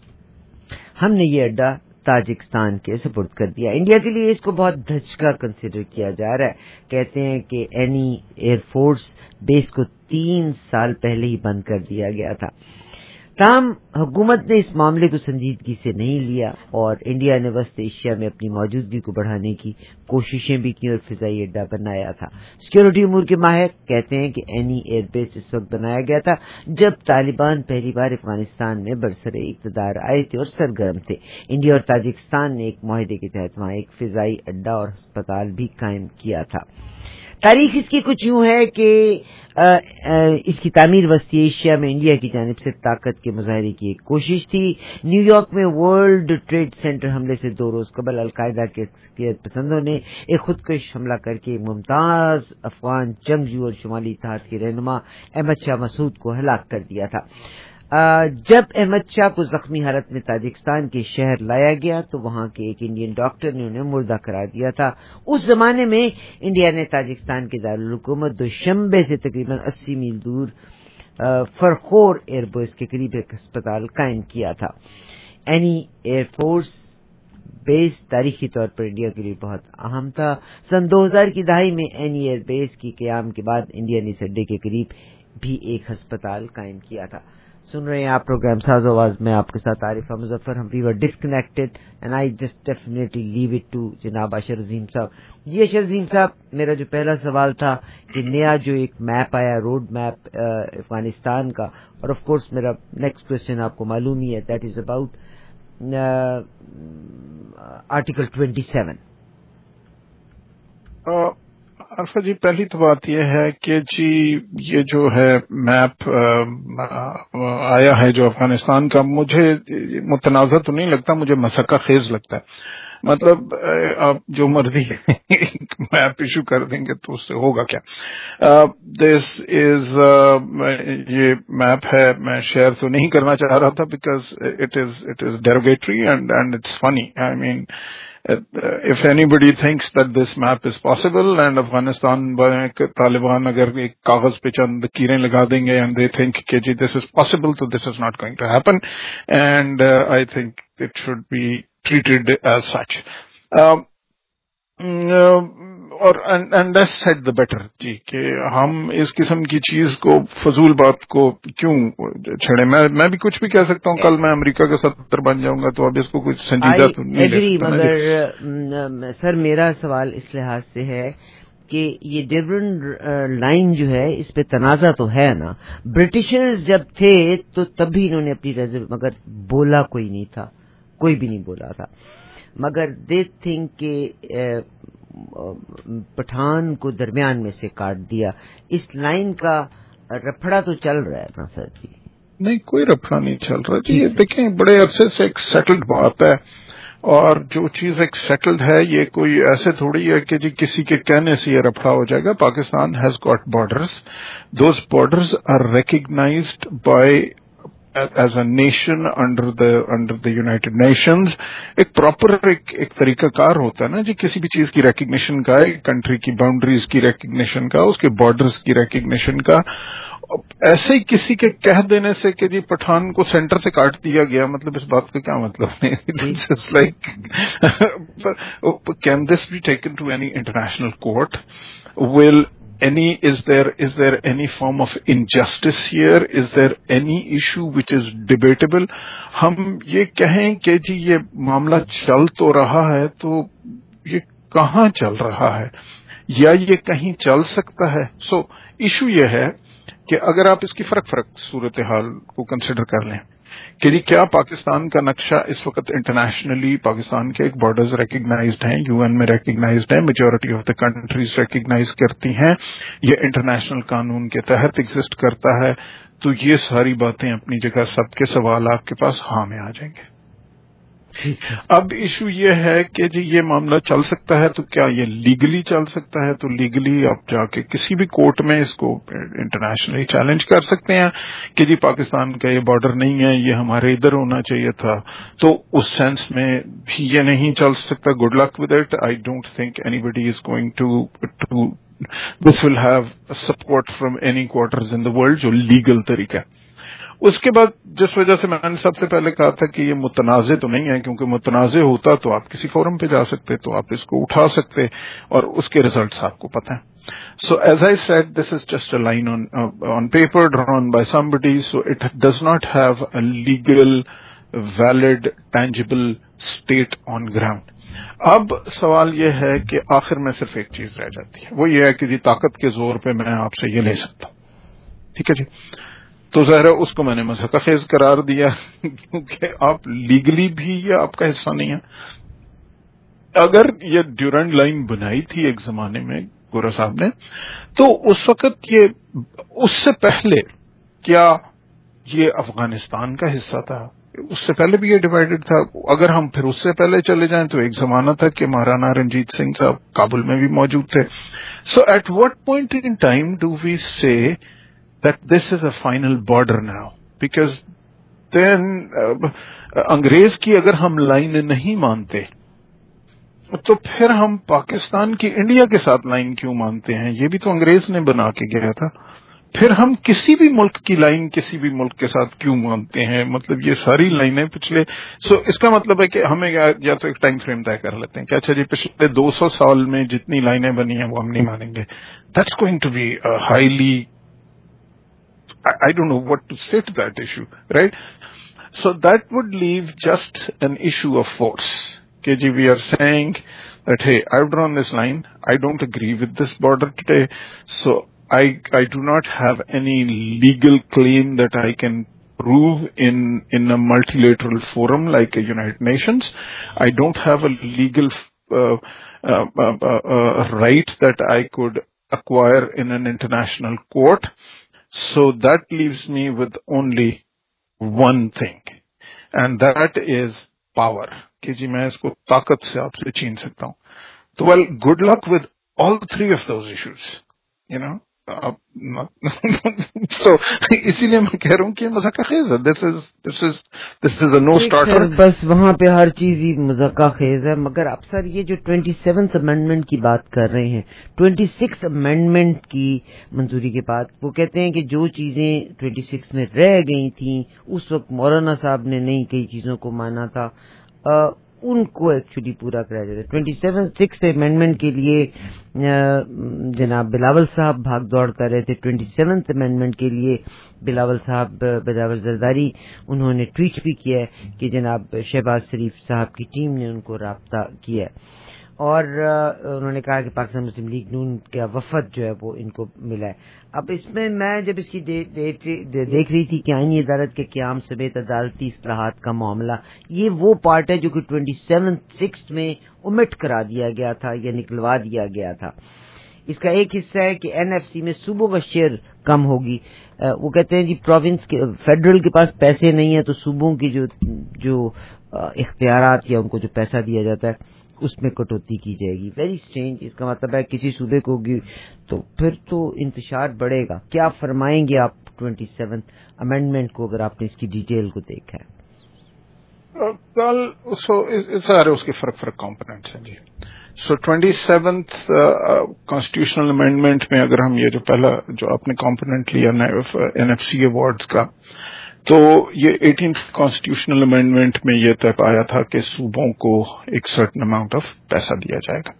S2: ہم نے یہ اڈا تاجکستان کے سپرد کر دیا. انڈیا کے لیے اس کو بہت دھچکا کنسیڈر کیا جا رہا ہے. کہتے ہیں کہ اینی ایئر فورس بیس کو تین سال پہلے ہی بند کر دیا گیا تھا. تاہم حکومت نے اس معاملے کو سنجیدگی سے نہیں لیا اور انڈیا نے وسط ایشیا میں اپنی موجودگی کو بڑھانے کی کوششیں بھی کی اور فضائی اڈا بنایا تھا. سیکورٹی امور کے ماہر کہتے ہیں کہ اینی ایئر بیس اس وقت بنایا گیا تھا جب طالبان پہلی بار افغانستان میں برسر اقتدار آئے تھے اور سرگرم تھے. انڈیا اور تاجکستان نے ایک معاہدے کے تحت وہاں ایک فضائی اڈا اور ہسپتال بھی قائم کیا تھا. تاریخ اس کی کچھ یوں ہے کہ آ, آ, اس کی تعمیر وسطی ایشیا میں انڈیا کی جانب سے طاقت کے مظاہرے کی ایک کوشش تھی. نیو یارک میں ورلڈ ٹریڈ سینٹر حملے سے دو روز قبل القاعدہ کے عسکریت پسندوں نے ایک خودکش حملہ کر کے ممتاز افغان جنگجو اور شمالی اتحاد کے رہنما احمد شاہ مسعود کو ہلاک کر دیا تھا. جب احمد شاہ کو زخمی حالت میں تاجکستان کے شہر لایا گیا تو وہاں کے ایک انڈین ڈاکٹر نے انہیں مردہ قرار دیا تھا. اس زمانے میں انڈیا نے تاجکستان کے دارالحکومت دوشنبے سے تقریباً اسی میل دور فرخور ایئر بیس کے قریب ایک ہسپتال قائم کیا تھا. اینی ایئر فورس بیس تاریخی طور پر انڈیا کے لیے بہت اہم تھا. سن دو ہزار کی دہائی میں اینی ایئر بیس کی قیام کے بعد انڈیا نے اس اڈے کے قریب بھی ایک ہسپتال قائم کیا تھا. सुन रहे हैं आप प्रोग्राम साज़ो आवाज में आपके साथ आरिफा मुजफ्फर. हम we were disconnected and I just definitely leave it to जनाब अशर अजीम साहब. जी अशर अजीम साहब, मेरा जो पहला सवाल था कि नया जो एक मैप आया, रोड मैप अफगानिस्तान का, और ऑफ कोर्स मेरा नेक्स्ट क्वेश्चन आपको मालूम ही है, that is about article twenty seven.
S17: Arfa ji, पहली तो बात यह है कि जी ये जो है मैप आया है जो अफगानिस्तान का, मुझे मुतनाज़ा तो नहीं लगता, मुझे मसक्का खेज लगता है. मतलब आप जो मर्जी मैप इशू कर देंगे तो उससे होगा क्या. दिस इज ये मैप है, मैं शेयर तो नहीं करना चाह रहा था because it is it is derogatory and and it's funny. I mean Uh, if anybody thinks that this map is possible and Afghanistan Taliban agar ek kagaz pe chand kirein laga denge and they think ke ji this is possible, so this is not going to happen, and uh, I think it should be treated as such. Um, uh, और and less said the better जी कि हम इस किस्म की चीज को, फजूल बात को क्यों छेड़े. मैं मैं भी कुछ भी कह सकता हूँ, कल मैं अमेरिका का सदर बन जाऊंगा, तो अब इसको कुछ संजीदा तो नहीं ले सकता.
S2: मगर सर मेरा सवाल इस लिहाज से है कि ये डेवरन लाइन जो है इस पे तनाजा तो है ना. ब्रिटिशर्स जब थे तो तब भी इन्होंने अपनी रिजर्व, मगर बोला कोई नहीं था, कोई भी नहीं बोला था. मगर दे थिंक के पठान को दरमियान में से काट दिया. इस लाइन का रफड़ा तो चल रहा है ना सर जी?
S17: नहीं, कोई रफड़ा नहीं चल रहा जी. ये देखें, बड़े अरसे से एक सेटल्ड बात है, और जो चीज एक सेटल्ड है ये कोई ऐसे थोड़ी है कि जी किसी के कहने से ये रफड़ा हो जाएगा. Pakistan has got borders, those borders are recognised by as a nation under the under the United Nations. एक प्रॉपर एक एक तरीकाकार होता है ना जी किसी भी चीज की रिकग्निशन का, एक कंट्री की बाउंड्रीज की रिकग्निशन का, उसके बॉर्डर्स की रिकग्निशन का. ऐसे ही किसी के कह देने से कि जी पठान को सेंटर से काट दिया गया, मतलब इस बात का क्या मतलब नहीं. It's like can this be taken to any international court? Will any is there is there any form of injustice here? Is there any issue which is debatable? हम ये कहें कि जी ये मामला चल तो रहा है, तो ये कहाँ चल रहा है या ये कहीं चल सकता है? सो so, इशू ये है कि अगर आप इसकी फर्क फर्क सूरत हाल को कंसिडर कर लें कि जी क्या पाकिस्तान का नक्शा इस वक्त इंटरनेशनली, पाकिस्तान के एक बॉर्डर्स रिकग्नाइज्ड हैं, यूएन में रिकग्नाइज्ड हैं, majority of the countries recognise करती हैं, ये इंटरनेशनल कानून के तहत एग्जिस्ट करता है, तो ये सारी बातें अपनी जगह, सबके सवाल आपके पास हाँ में आ जाएंगे. अब इशू ये है कि जी ये मामला चल सकता है, तो क्या ये लीगली चल सकता है? तो लीगली आप जाके किसी भी कोर्ट में इसको इंटरनेशनली चैलेंज कर सकते हैं कि जी पाकिस्तान का ये बॉर्डर नहीं है, ये हमारे इधर होना चाहिए था. तो उस सेंस में भी ये नहीं चल सकता. Good luck with it. I don't think anybody is going to to this will have support from any quarters in the world, जो लीगल तरीका है. उसके बाद जिस वजह से मैंने सबसे पहले कहा था कि ये मुतनाज़े तो नहीं है, क्योंकि मुतनाज़े होता तो आप किसी फोरम पे जा सकते, तो आप इसको उठा सकते और उसके रिजल्ट्स आपको पता है. So as I said, this is just a line on on paper drawn by somebody, so it does not have a legal valid tangible state on ground. अब सवाल यह है कि आखिर में सिर्फ एक चीज रह जाती है, वो ये है कि जी ताकत के जोर पे मैं आपसे ये ले सकता हूं. ठीक है जी, तो ज़ाहिर है उसको मैंने मज़ाक़ खेज करार दिया क्योंकि आप लीगली भी ये आपका हिस्सा नहीं है. अगर ये ड्यूरेंट लाइन बनाई थी एक जमाने में गोरा साहब ने, तो उस वक्त ये, उससे पहले क्या ये अफगानिस्तान का हिस्सा था? उससे पहले भी ये डिवाइडेड था. अगर हम फिर उससे पहले चले जाएं तो एक जमाना था कि महाराणा रंजीत सिंह साहब काबुल में भी मौजूद थे. So at what point in time do we say that this is a final border now? Because then uh, अंग्रेज की अगर हम लाइन नहीं मानते तो फिर हम पाकिस्तान की इंडिया के साथ लाइन क्यों मानते हैं? ये भी तो अंग्रेज ने बना के गया था. फिर हम किसी भी मुल्क की लाइन किसी भी मुल्क के साथ क्यों मानते हैं? मतलब ये सारी लाइनें पिछले, सो so, इसका मतलब है कि हमें या, या तो एक टाइम फ्रेम तय कर लेते हैं कि अच्छा जी पिछले दो सौ साल में जितनी लाइनें बनी हैं वो हम नहीं मानेंगे. That's going to be highly I, I don't know what to say to that issue, right? So that would leave just an issue of force. K G, we are saying that, hey, I've drawn this line. I don't agree with this border today. So I, I do not have any legal claim that I can prove in, in a multilateral forum like a United Nations. I don't have a legal uh, uh, uh, uh, right that I could acquire in an international court. So that leaves me with only one thing, and that is power. کہ جی میں اس کو طاقت سے آپ سے چھین سکتا ہوں. تو well good luck with all three of those issues, you know. So اسی لیے میں کہہ رہا ہوں کہ مذاق خیز ہے. This is this is this is a no starter.
S2: بس وہاں پہ ہر چیز ہی مذاق خیز ہے. مگر اب سر یہ جو ٹوینٹی سیونتھ امینڈمنٹ کی بات کر رہے ہیں, ٹوینٹی سکس امینڈمنٹ کی منظوری کے بعد وہ کہتے ہیں کہ جو چیزیں ٹوینٹی سکس میں رہ گئی تھیں اس وقت مولانا صاحب نے نہیں کئی چیزوں کو مانا تھا, آ, ان کو ایکچولی پورا کرایا جاتا ہے. ٹوینٹی سیون سکس امینڈمنٹ کے لیے جناب بلاول صاحب بھاگ دوڑ کر رہے تھے. ٹوینٹی سیونتھ امینڈمنٹ کے لیے بلاول صاحب بلاول زرداری انہوں نے ٹویٹ بھی کیا ہے کہ جناب شہباز شریف صاحب کی ٹیم نے ان کو رابطہ کیا ہے, اور انہوں نے کہا کہ پاکستان مسلم لیگ نون کا وفد جو ہے وہ ان کو ملا ہے. اب اس میں میں جب اس کی دیکھ رہی تھی کہ آئینی عدالت کے قیام سمیت عدالتی اصلاحات کا معاملہ, یہ وہ پارٹ ہے جو کہ ٹوینٹی سیون سکس میں امٹ کرا دیا گیا تھا یا نکلوا دیا گیا تھا. اس کا ایک حصہ ہے کہ این ایف سی میں صوبوں کا شیئر کم ہوگی. وہ کہتے ہیں جی پروونس کے فیڈرل کے پاس پیسے نہیں ہیں تو صوبوں کی جو جو اختیارات یا ان کو جو پیسہ دیا جاتا ہے اس میں کٹوتی کی جائے گی. Very strange. اس کا مطلب ہے کسی صوبے کو ہوگی تو پھر تو انتشار بڑھے گا. کیا فرمائیں گے آپ ٹوینٹی سیونتھ امینڈمنٹ کو اگر آپ نے اس کی ڈیٹیل کو دیکھا ہے؟
S17: سارے اس کے فرق فرق کمپوننٹس ہیں جی. So twenty seventh constitutional amendment میں اگر ہم یہ جو پہلا جو آپ نے کمپوننٹ لیا این ایف سی ایوارڈز کا, تو یہ ایٹینتھ کانسٹیٹیوشنل امینڈمنٹ میں یہ طے پایا تھا کہ صوبوں کو ایک سرٹن اماؤنٹ آف پیسہ دیا جائے گا.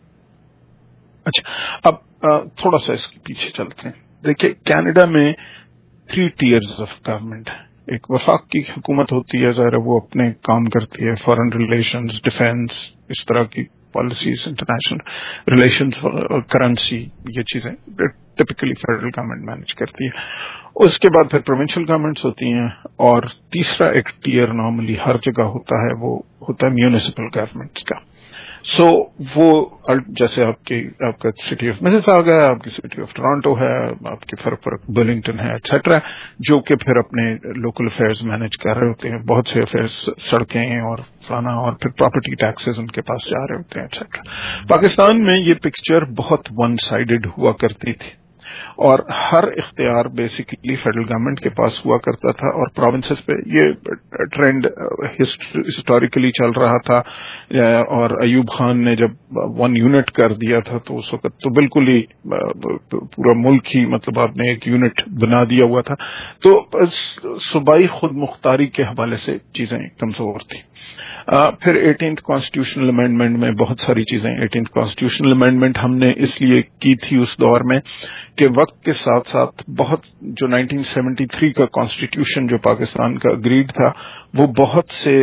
S17: اچھا, اب تھوڑا سا اس کے پیچھے چلتے ہیں. دیکھیے کینیڈا میں تھری ٹیئرز آف گورنمنٹ ہے. ایک وفاق کی حکومت ہوتی ہے, ظاہر وہ اپنے کام کرتی ہے, فارن ریلیشنز, ڈیفینس, اس طرح کی پالیسیز, انٹرنیشنل ریلیشنز, کرنسی, یہ چیزیں ٹپکلی فیڈرل گورنمنٹ مینج کرتی ہے. اس کے بعد پھر پروونشل گورنمنٹس ہوتی ہیں, اور تیسرا ایک ٹیئر نارملی ہر جگہ ہوتا ہے, وہ ہوتا ہے میونسپل گورنمنٹس کا. سو وہ جیسے آپ کی آپ کا سٹی آف مسیساگا ہے, آپ کی سٹی آف ٹورانٹو ہے, آپ کے فرق فرق برلنگٹن ہے, ایٹسیٹرا, جو کہ پھر اپنے لوکل افیئرز مینج کر رہے ہوتے ہیں. بہت سے افیئرز, سڑکیں اور فلانا, اور پھر پراپرٹی ٹیکسز ان کے پاس جا رہے ہوتے ہیں, ایٹسیٹرا. پاکستان میں یہ پکچر بہت ون سائیڈڈ ہوا کرتی تھی, اور ہر اختیار بیسیکلی فیڈرل گورنمنٹ کے پاس ہوا کرتا تھا, اور پروونسز پہ یہ ٹرینڈ ہسٹوریکلی چل رہا تھا. اور ایوب خان نے جب ون یونٹ کر دیا تھا تو اس وقت تو بالکل ہی پورا ملک ہی مطلب آپ نے ایک یونٹ بنا دیا ہوا تھا. تو صوبائی خود مختاری کے حوالے سے چیزیں کمزور تھیں. پھر ایٹینتھ کانسٹیٹیوشنل امینڈمنٹ میں بہت ساری چیزیں, ایٹینتھ کانسٹیٹیوشنل امینڈمنٹ ہم نے اس لیے کی تھی اس دور میں کہ وقت کے ساتھ ساتھ بہت جو نائنٹین سیونٹی تھری کا کانسٹیٹیوشن جو پاکستان کا اگریڈ تھا, وہ بہت سے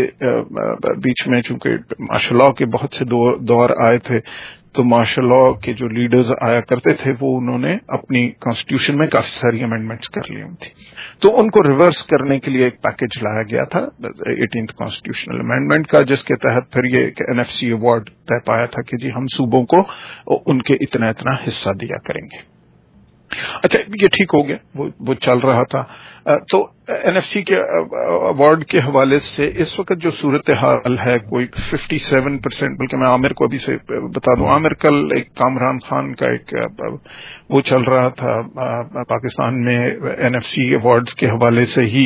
S17: بیچ میں چونکہ مارشل لاء کے بہت سے دور آئے تھے, تو مارشل لاء کے جو لیڈرز آیا کرتے تھے وہ انہوں نے اپنی کانسٹیٹیوشن میں کافی ساری امینڈمنٹس کر لی تھی. تو ان کو ریورس کرنے کے لیے ایک پیکج لایا گیا تھا ایٹینتھ کانسٹیٹیوشنل امینڈمنٹ کا, جس کے تحت پھر یہ این ایف سی ایوارڈ طے پایا تھا کہ جی ہم صوبوں کو ان کے اتنا اتنا حصہ دیا کریں گے. اچھا, یہ ٹھیک ہو گیا, وہ وہ چل رہا تھا. تو این ایف سی کے ایوارڈ کے حوالے سے اس وقت جو صورتحال ہے, کوئی ففٹی سیون پرسینٹ, بلکہ میں عامر کو ابھی سے بتا دوں, عامر کل ایک کامران خان کا ایک وہ چل رہا تھا پاکستان میں این ایف سی ایوارڈز کے حوالے سے ہی,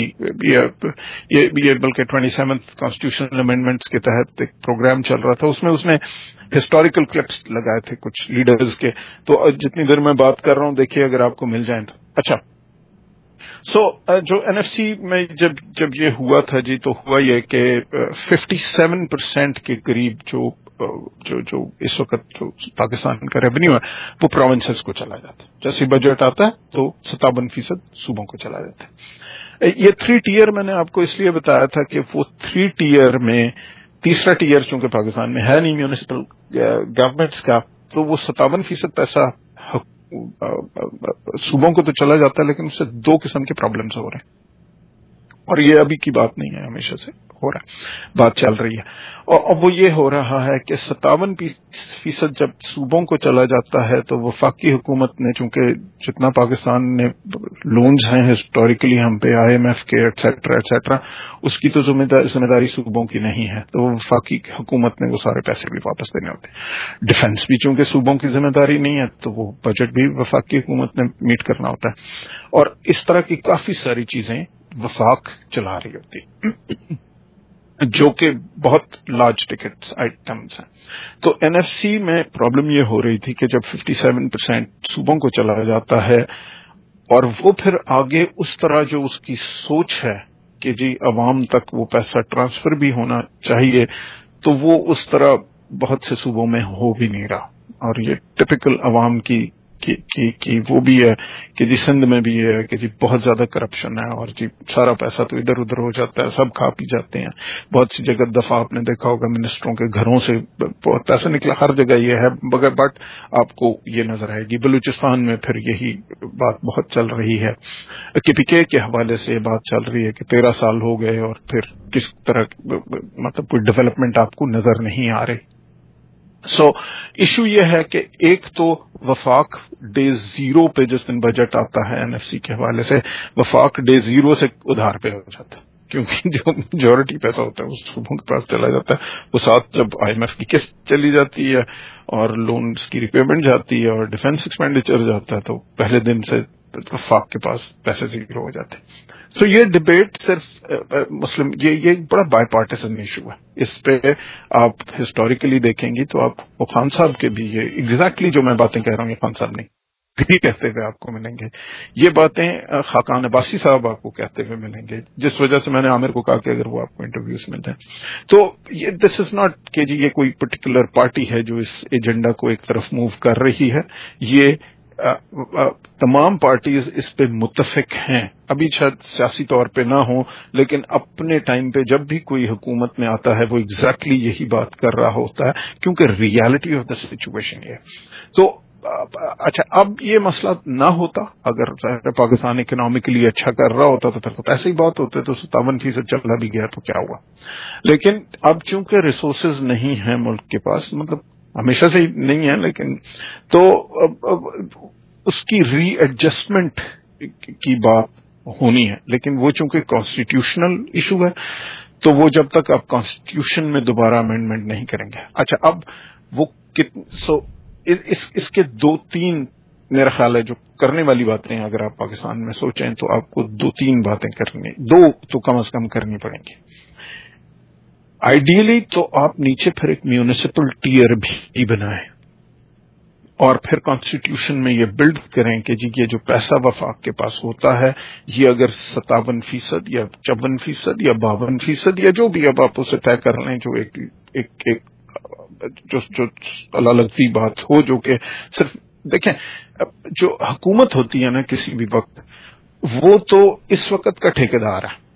S17: یہ بلکہ ٹوینٹی سیونتھ کانسٹیٹیوشنل امینڈمنٹس کے تحت ایک پروگرام چل رہا تھا. اس میں اس نے ہسٹوریکل کلپس لگائے تھے کچھ لیڈرز کے. تو جتنی دیر میں بات کر رہا ہوں دیکھیے اگر آپ کو مل جائیں تو. اچھا, سو so, جو این ایف سی میں جب جب یہ ہوا تھا جی, تو ہوا یہ کہ ففٹی سیون پرسینٹ کے قریب جو जो जो इस वक्त जो पाकिस्तान का रेवेन्यू है वो प्रोविंसेस को चला जाता है। जैसे बजट आता है तो सत्तावन फीसद सूबों को चला जाता है। ये थ्री टीयर मैंने आपको इसलिए बताया था कि वो थ्री टीयर में तीसरा टीयर चूंकि पाकिस्तान में है नहीं म्यूनिसिपल गवर्नमेंट्स का, तो वो सत्तावन फीसद पैसा सूबों को तो चला जाता है, लेकिन उससे दो किस्म के प्रॉब्लम्स हो रहे हैं। और ये अभी की बात नहीं है, हमेशा से हो रहा है, बात चल रही है। और अब वो ये हो रहा है कि सत्तावन फीसद जब सूबों को चला जाता है तो वफाकी हुकूमत ने, चूंकि जितना पाकिस्तान ने लोन्स हैं हिस्टोरिकली हम पे आई एम एफ के एटसेट्रा एटसेट्रा, उसकी तो जिम्मेदारी सूबों की नहीं है, तो वफाकी हुकूमत ने वो सारे पैसे भी वापस देने होते हैं। डिफेंस भी चूंकि सूबों की जिम्मेदारी नहीं है तो वो बजट भी वफाकी हुकूमत ने मीट करना होता है। और इस तरह की काफी सारी चीजें वफाक चला रही होती जो कि बहुत लार्ज टिकट आइटम्स हैं। तो एनएफसी में प्रॉब्लम ये हो रही थी कि जब सत्तावन परसेंट सूबों को चला जाता है और वो फिर आगे उस तरह जो उसकी सोच है कि जी अवाम तक वो पैसा ट्रांसफर भी होना चाहिए, तो वो उस तरह बहुत से सूबों में हो भी नहीं रहा। और ये टिपिकल अवाम की कि, कि, कि वो भी है कि जी सिंध में भी ये है कि जी बहुत ज्यादा करप्शन है और जी सारा पैसा तो इधर उधर हो जाता है, सब खा पी जाते हैं। बहुत सी जगह दफा आपने देखा होगा मिनिस्टरों के घरों से बहुत पैसा निकला, हर जगह ये है, मगर बट आपको ये नजर आएगी। बलूचिस्तान में फिर यही बात बहुत चल रही है, केपीके के हवाले से बात चल रही है कि तेरह साल हो गए और फिर किस तरह मतलब कोई डेवलपमेंट आपको नजर नहीं आ रही। सो so, इशू ये है कि एक तो वफाक डे जीरो पे जिस दिन बजट आता है एनएफसी के हवाले से, वफाक डे जीरो से उधार पे हो जाता है, क्योंकि जो मेजोरिटी पैसा होता है वो सूबों के पास चला जाता है। वो साथ जब आईएमएफ की किस्त चली जाती है और लोन्स की रिपेमेंट जाती है और डिफेंस एक्सपेंडिचर जाता है, तो पहले दिन से वफाक के पास पैसे जीरो हो जाते हैं। तो ये डिबेट सिर्फ मुस्लिम, ये ये बड़ा बाई पार्टिसन इशू है। इस पे आप हिस्टोरिकली देखेंगे तो आप वो खान साहब के भी ये एग्जैक्टली जो मैं बातें कह रहा हूँ ये खान साहब नहीं भी कहते हुए आपको मिलेंगे, ये बातें खाकान अब्बासी साहब आपको कहते हुए मिलेंगे, जिस वजह से मैंने आमिर को कहा कि अगर वो आपको इंटरव्यूज में दें तो ये दिस इज नॉट कि जी ये कोई पर्टिकुलर पार्टी है जो इस एजेंडा को एक तरफ मूव कर रही है। ये आ, आ, तमाम पार्टीज इस पे मुत्तफिक हैं, अभी शायद सियासी तौर पे ना हो, लेकिन अपने टाइम पे जब भी कोई हुकूमत में आता है वो एग्जैक्टली यही बात कर रहा होता है, क्योंकि रियलिटी ऑफ द सिचुएशन है। तो अच्छा, अब ये मसला ना होता, अगर पाकिस्तान इकोनॉमिकली अच्छा कर रहा होता तो फिर तो पैसे ही बहुत होते, तो सत्तावन फीसद चला भी गया तो क्या हुआ। लेकिन अब चूंकि रिसोर्सेज नहीं है मुल्क के पास, मतलब हमेशा से ही नहीं है, लेकिन तो अब, अब उसकी री एडजस्टमेंट की बात होनी है। लेकिन वो चूंकि कॉन्स्टिट्यूशनल इशू है तो वो जब तक आप कॉन्स्टिट्यूशन में दोबारा अमेंडमेंट नहीं करेंगे। अच्छा, अब वो कित सो इस, इस, इसके दो तीन मेरा ख्याल है जो करने वाली बातें अगर आप पाकिस्तान में सोचें तो आपको दो तीन बातें करनी, दो तो कम से कम करनी पड़ेंगी। आइडियली तो आप नीचे फिर एक म्यूनिसिपल टीयर भी बनाएं और फिर कॉन्स्टिट्यूशन में ये बिल्ड करें कि जी ये जो पैसा वफाक के पास होता है ये अगर सत्तावन फीसद या चौवन फीसद या बावन फीसद या जो भी अब आप उसे तय कर लें, जो एक एक, एक जो जो अलग-अलग बात हो, जो कि सिर्फ देखें जो हुकूमत होती है ना किसी भी वक्त, वो तो इस वक्त का ठेकेदार है।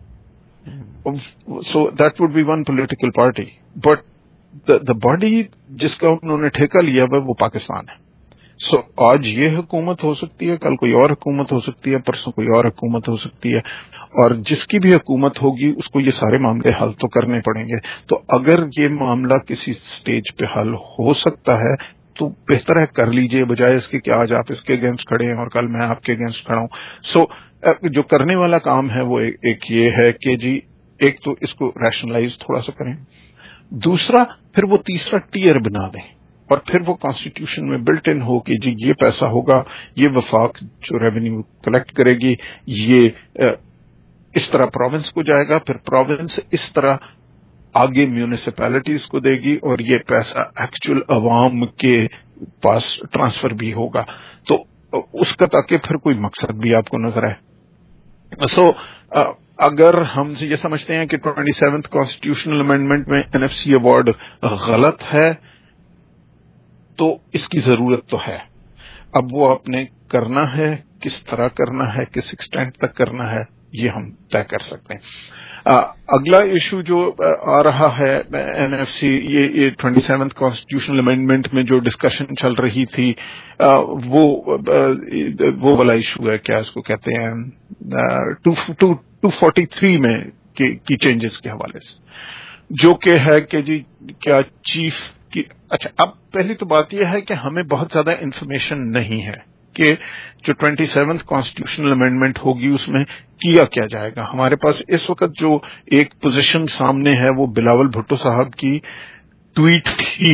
S17: So that would be one political party, but the the body जिसका उन्होंने ठेका लिया हुआ वो पाकिस्तान है। सो so, आज ये हुकूमत हो सकती है, कल कोई और हुकूमत हो सकती है, परसों कोई और हुकूमत हो सकती है, और जिसकी भी हुकूमत होगी उसको ये सारे मामले हल तो करने पड़ेंगे। तो अगर ये मामला किसी स्टेज पे हल हो सकता है तो बेहतर है कर लीजिए, बजाय इसके कि आज आप इसके अगेंस्ट खड़े हैं और कल मैं आपके अगेंस्ट खड़ा हूं। सो so, जो करने वाला काम है वो एक, एक ये है कि जी एक तो इसको रैशनलाइज थोड़ा सा करें, दूसरा फिर वो तीसरा टीयर बना दें और फिर वो कॉन्स्टिट्यूशन में बिल्ट इन हो कि जी ये पैसा होगा, ये वफाक जो रेवेन्यू कलेक्ट करेगी ये इस तरह प्रोविंस को जाएगा, फिर प्रोविंस इस तरह आगे म्यूनिसिपैलिटीज को देगी और ये पैसा एक्चुअल अवाम के पास ट्रांसफर भी होगा। तो उसका ताकि फिर कोई मकसद भी आपको नजर आए। सो اگر ہم یہ سمجھتے ہیں کہ ٹوئنٹی سیونتھ کانسٹیٹیوشنل امینڈمنٹ میں این ایف سی ایوارڈ غلط ہے تو اس کی ضرورت تو ہے. اب وہ آپ نے کرنا ہے، کس طرح کرنا ہے، کس ایکسٹینٹ تک کرنا ہے، یہ ہم طے کر سکتے ہیں. اگلا ایشو جو آ رہا ہے این ایف سی، یہ ٹوئنٹی سیونتھ کانسٹیٹیوشنل امینڈمنٹ میں جو ڈسکشن چل رہی تھی وہ وہ والا ایشو ہے، کیا اس کو کہتے ہیں، ٹو فورٹی تھری میں کی چینجز کے حوالے سے، جو کہ ہے کہ جی کیا چیف کی. اچھا، اب پہلی تو بات یہ ہے کہ ہمیں بہت زیادہ انفارمیشن نہیں ہے کہ جو ٹوئنٹی سیونتھ کانسٹیٹیوشنل امینڈمنٹ ہوگی اس میں کیا کیا جائے گا. ہمارے پاس اس وقت جو ایک پوزیشن سامنے ہے وہ بلاول بھٹو صاحب کی ٹویٹ ہی